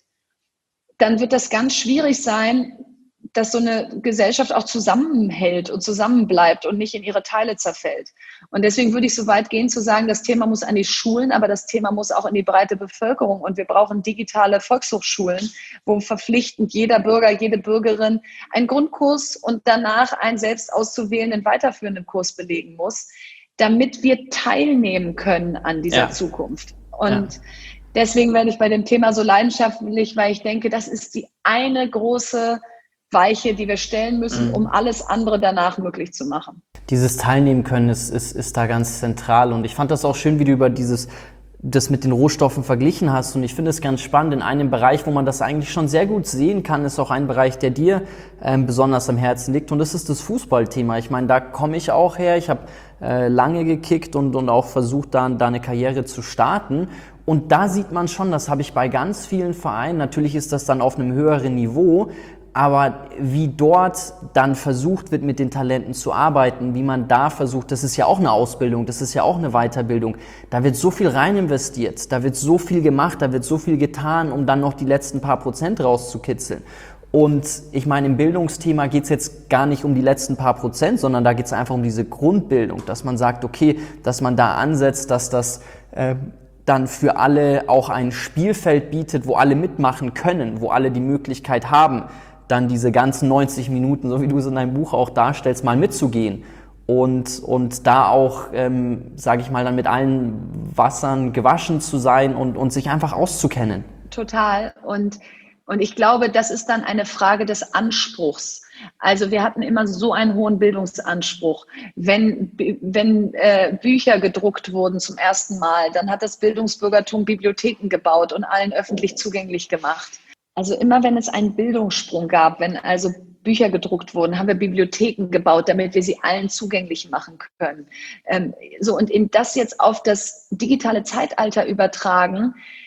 dann wird das ganz schwierig sein, dass so eine Gesellschaft auch zusammenhält und zusammenbleibt und nicht in ihre Teile zerfällt. Und deswegen würde ich so weit gehen zu sagen, das Thema muss an die Schulen, aber das Thema muss auch in die breite Bevölkerung. Und wir brauchen digitale Volkshochschulen, wo verpflichtend jeder Bürger, jede Bürgerin einen Grundkurs und danach einen selbst auszuwählenden weiterführenden Kurs belegen muss, damit wir teilnehmen können an dieser ja. Zukunft. Und ja. deswegen werde ich bei dem Thema so leidenschaftlich, weil ich denke, das ist die eine große Weiche, die wir stellen müssen, um alles andere danach möglich zu machen. Dieses Teilnehmen können ist, ist, ist da ganz zentral und ich fand das auch schön, wie du über dieses das mit den Rohstoffen verglichen hast und ich finde es ganz spannend, in einem Bereich, wo man das eigentlich schon sehr gut sehen kann, ist auch ein Bereich, der dir ähm, besonders am Herzen liegt und das ist das Fußballthema. Ich meine, da komme ich auch her, ich habe äh, lange gekickt und, und auch versucht, da, da eine Karriere zu starten und da sieht man schon, das habe ich bei ganz vielen Vereinen, natürlich ist das dann auf einem höheren Niveau, aber wie dort dann versucht wird, mit den Talenten zu arbeiten, wie man da versucht, das ist ja auch eine Ausbildung, das ist ja auch eine Weiterbildung. Da wird so viel rein investiert, da wird so viel gemacht, da wird so viel getan, um dann noch die letzten paar Prozent rauszukitzeln. Und ich meine, im Bildungsthema geht es jetzt gar nicht um die letzten paar Prozent, sondern da geht es einfach um diese Grundbildung, dass man sagt, okay, dass man da ansetzt, dass das äh, dann für alle auch ein Spielfeld bietet, wo alle mitmachen können, wo alle die Möglichkeit haben, dann diese ganzen neunzig Minuten, so wie du es in deinem Buch auch darstellst, mal mitzugehen und, und da auch, ähm, sage ich mal, dann mit allen Wassern gewaschen zu sein und, und sich einfach auszukennen. Total. Und, und ich glaube, das ist dann eine Frage des Anspruchs. Also wir hatten immer so einen hohen Bildungsanspruch. Wenn, wenn äh, Bücher gedruckt wurden zum ersten Mal, dann hat das Bildungsbürgertum Bibliotheken gebaut und allen öffentlich zugänglich gemacht. Also immer wenn es einen Bildungssprung gab, wenn also Bücher gedruckt wurden, haben wir Bibliotheken gebaut, damit wir sie allen zugänglich machen können. Ähm, so und in das jetzt auf das digitale Zeitalter übertragen,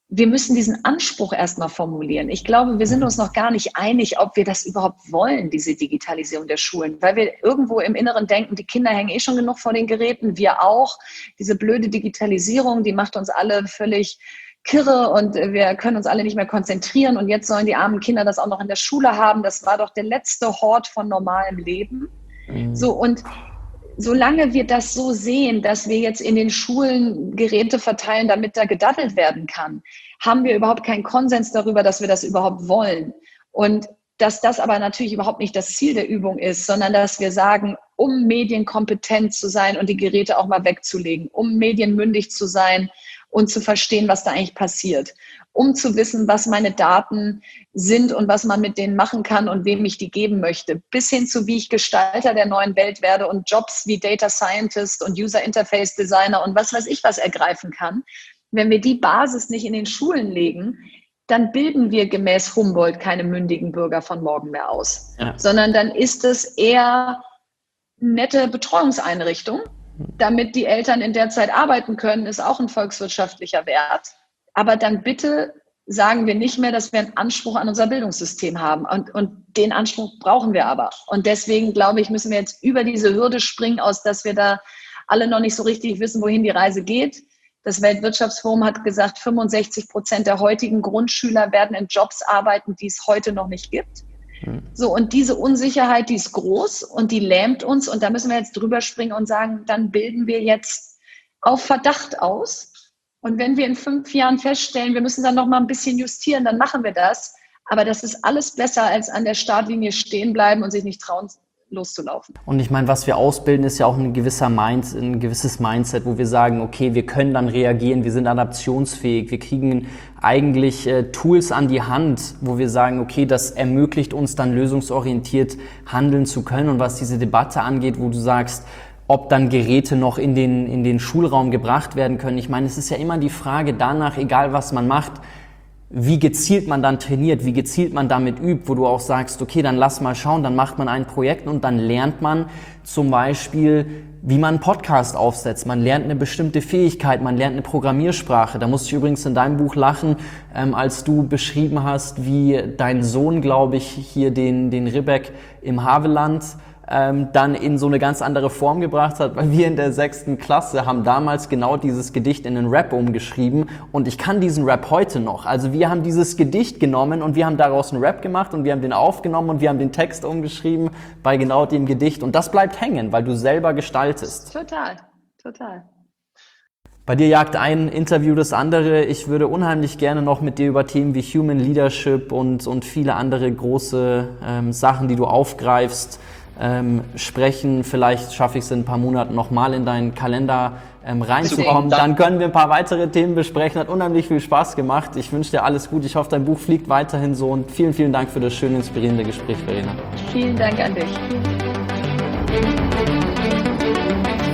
wir müssen diesen Anspruch erstmal formulieren. Ich glaube, wir sind uns noch gar nicht einig, ob wir das überhaupt wollen, diese Digitalisierung der Schulen, weil wir irgendwo im Inneren denken, die Kinder hängen eh schon genug vor den Geräten, wir auch. Diese blöde Digitalisierung, die macht uns alle völlig kirre und wir können uns alle nicht mehr konzentrieren und jetzt sollen die armen Kinder das auch noch in der Schule haben. Das war doch der letzte Hort von normalem Leben. Mhm. So, und solange wir das so sehen, dass wir jetzt in den Schulen Geräte verteilen, damit da gedaddelt werden kann, haben wir überhaupt keinen Konsens darüber, dass wir das überhaupt wollen. Und dass das aber natürlich überhaupt nicht das Ziel der Übung ist, sondern dass wir sagen, um medienkompetent zu sein und die Geräte auch mal wegzulegen, um medienmündig zu sein und zu verstehen, was da eigentlich passiert, um zu wissen, was meine Daten sind und was man mit denen machen kann und wem ich die geben möchte, bis hin zu, wie ich Gestalter der neuen Welt werde und Jobs wie Data Scientist und User Interface Designer und was weiß ich was ergreifen kann. Wenn wir die Basis nicht in den Schulen legen, dann bilden wir gemäß Humboldt keine mündigen Bürger von morgen mehr aus, ja. sondern dann ist es eher nette Betreuungseinrichtung, damit die Eltern in der Zeit arbeiten können, ist auch ein volkswirtschaftlicher Wert. Aber dann bitte sagen wir nicht mehr, dass wir einen Anspruch an unser Bildungssystem haben. Und, und den Anspruch brauchen wir aber. Und deswegen, glaube ich, müssen wir jetzt über diese Hürde springen, aus dass wir da alle noch nicht so richtig wissen, wohin die Reise geht. Das Weltwirtschaftsforum hat gesagt, fünfundsechzig Prozent der heutigen Grundschüler werden in Jobs arbeiten, die es heute noch nicht gibt. So, und diese Unsicherheit, die ist groß und die lähmt uns. Und da müssen wir jetzt drüber springen und sagen, dann bilden wir jetzt auf Verdacht aus. Und wenn wir in fünf Jahren feststellen, wir müssen dann noch mal ein bisschen justieren, dann machen wir das. Aber das ist alles besser, als an der Startlinie stehen bleiben und sich nicht trauen, loszulaufen. Und ich meine, was wir ausbilden, ist ja auch ein gewisser Mind, ein gewisses Mindset, wo wir sagen, okay, wir können dann reagieren, wir sind adaptionsfähig, wir kriegen eigentlich äh, Tools an die Hand, wo wir sagen, okay, das ermöglicht uns dann lösungsorientiert handeln zu können. Und was diese Debatte angeht, wo du sagst, ob dann Geräte noch in den, in den Schulraum gebracht werden können. Ich meine, es ist ja immer die Frage danach, egal was man macht, wie gezielt man dann trainiert, wie gezielt man damit übt, wo du auch sagst, okay, dann lass mal schauen, dann macht man ein Projekt und dann lernt man zum Beispiel, wie man einen Podcast aufsetzt. Man lernt eine bestimmte Fähigkeit, man lernt eine Programmiersprache. Da musste ich übrigens in deinem Buch lachen, ähm, als du beschrieben hast, wie dein Sohn, glaube ich, hier den, den Ribbeck im Havelland Ähm, dann in so eine ganz andere Form gebracht hat, weil wir in der sechsten Klasse haben damals genau dieses Gedicht in einen Rap umgeschrieben und ich kann diesen Rap heute noch. Also wir haben dieses Gedicht genommen und wir haben daraus einen Rap gemacht und wir haben den aufgenommen und wir haben den Text umgeschrieben bei genau dem Gedicht und das bleibt hängen, weil du selber gestaltest. Total, total. Bei dir jagt ein Interview das andere. Ich würde unheimlich gerne noch mit dir über Themen wie Human Leadership und, und viele andere große ähm, Sachen, die du aufgreifst, Ähm, sprechen. Vielleicht schaffe ich es in ein paar Monaten nochmal in deinen Kalender ähm, reinzukommen. Dann können wir ein paar weitere Themen besprechen. Hat unheimlich viel Spaß gemacht. Ich wünsche dir alles gut. Ich hoffe, dein Buch fliegt weiterhin so und vielen, vielen Dank für das schöne, inspirierende Gespräch, Verena. Vielen Dank an dich.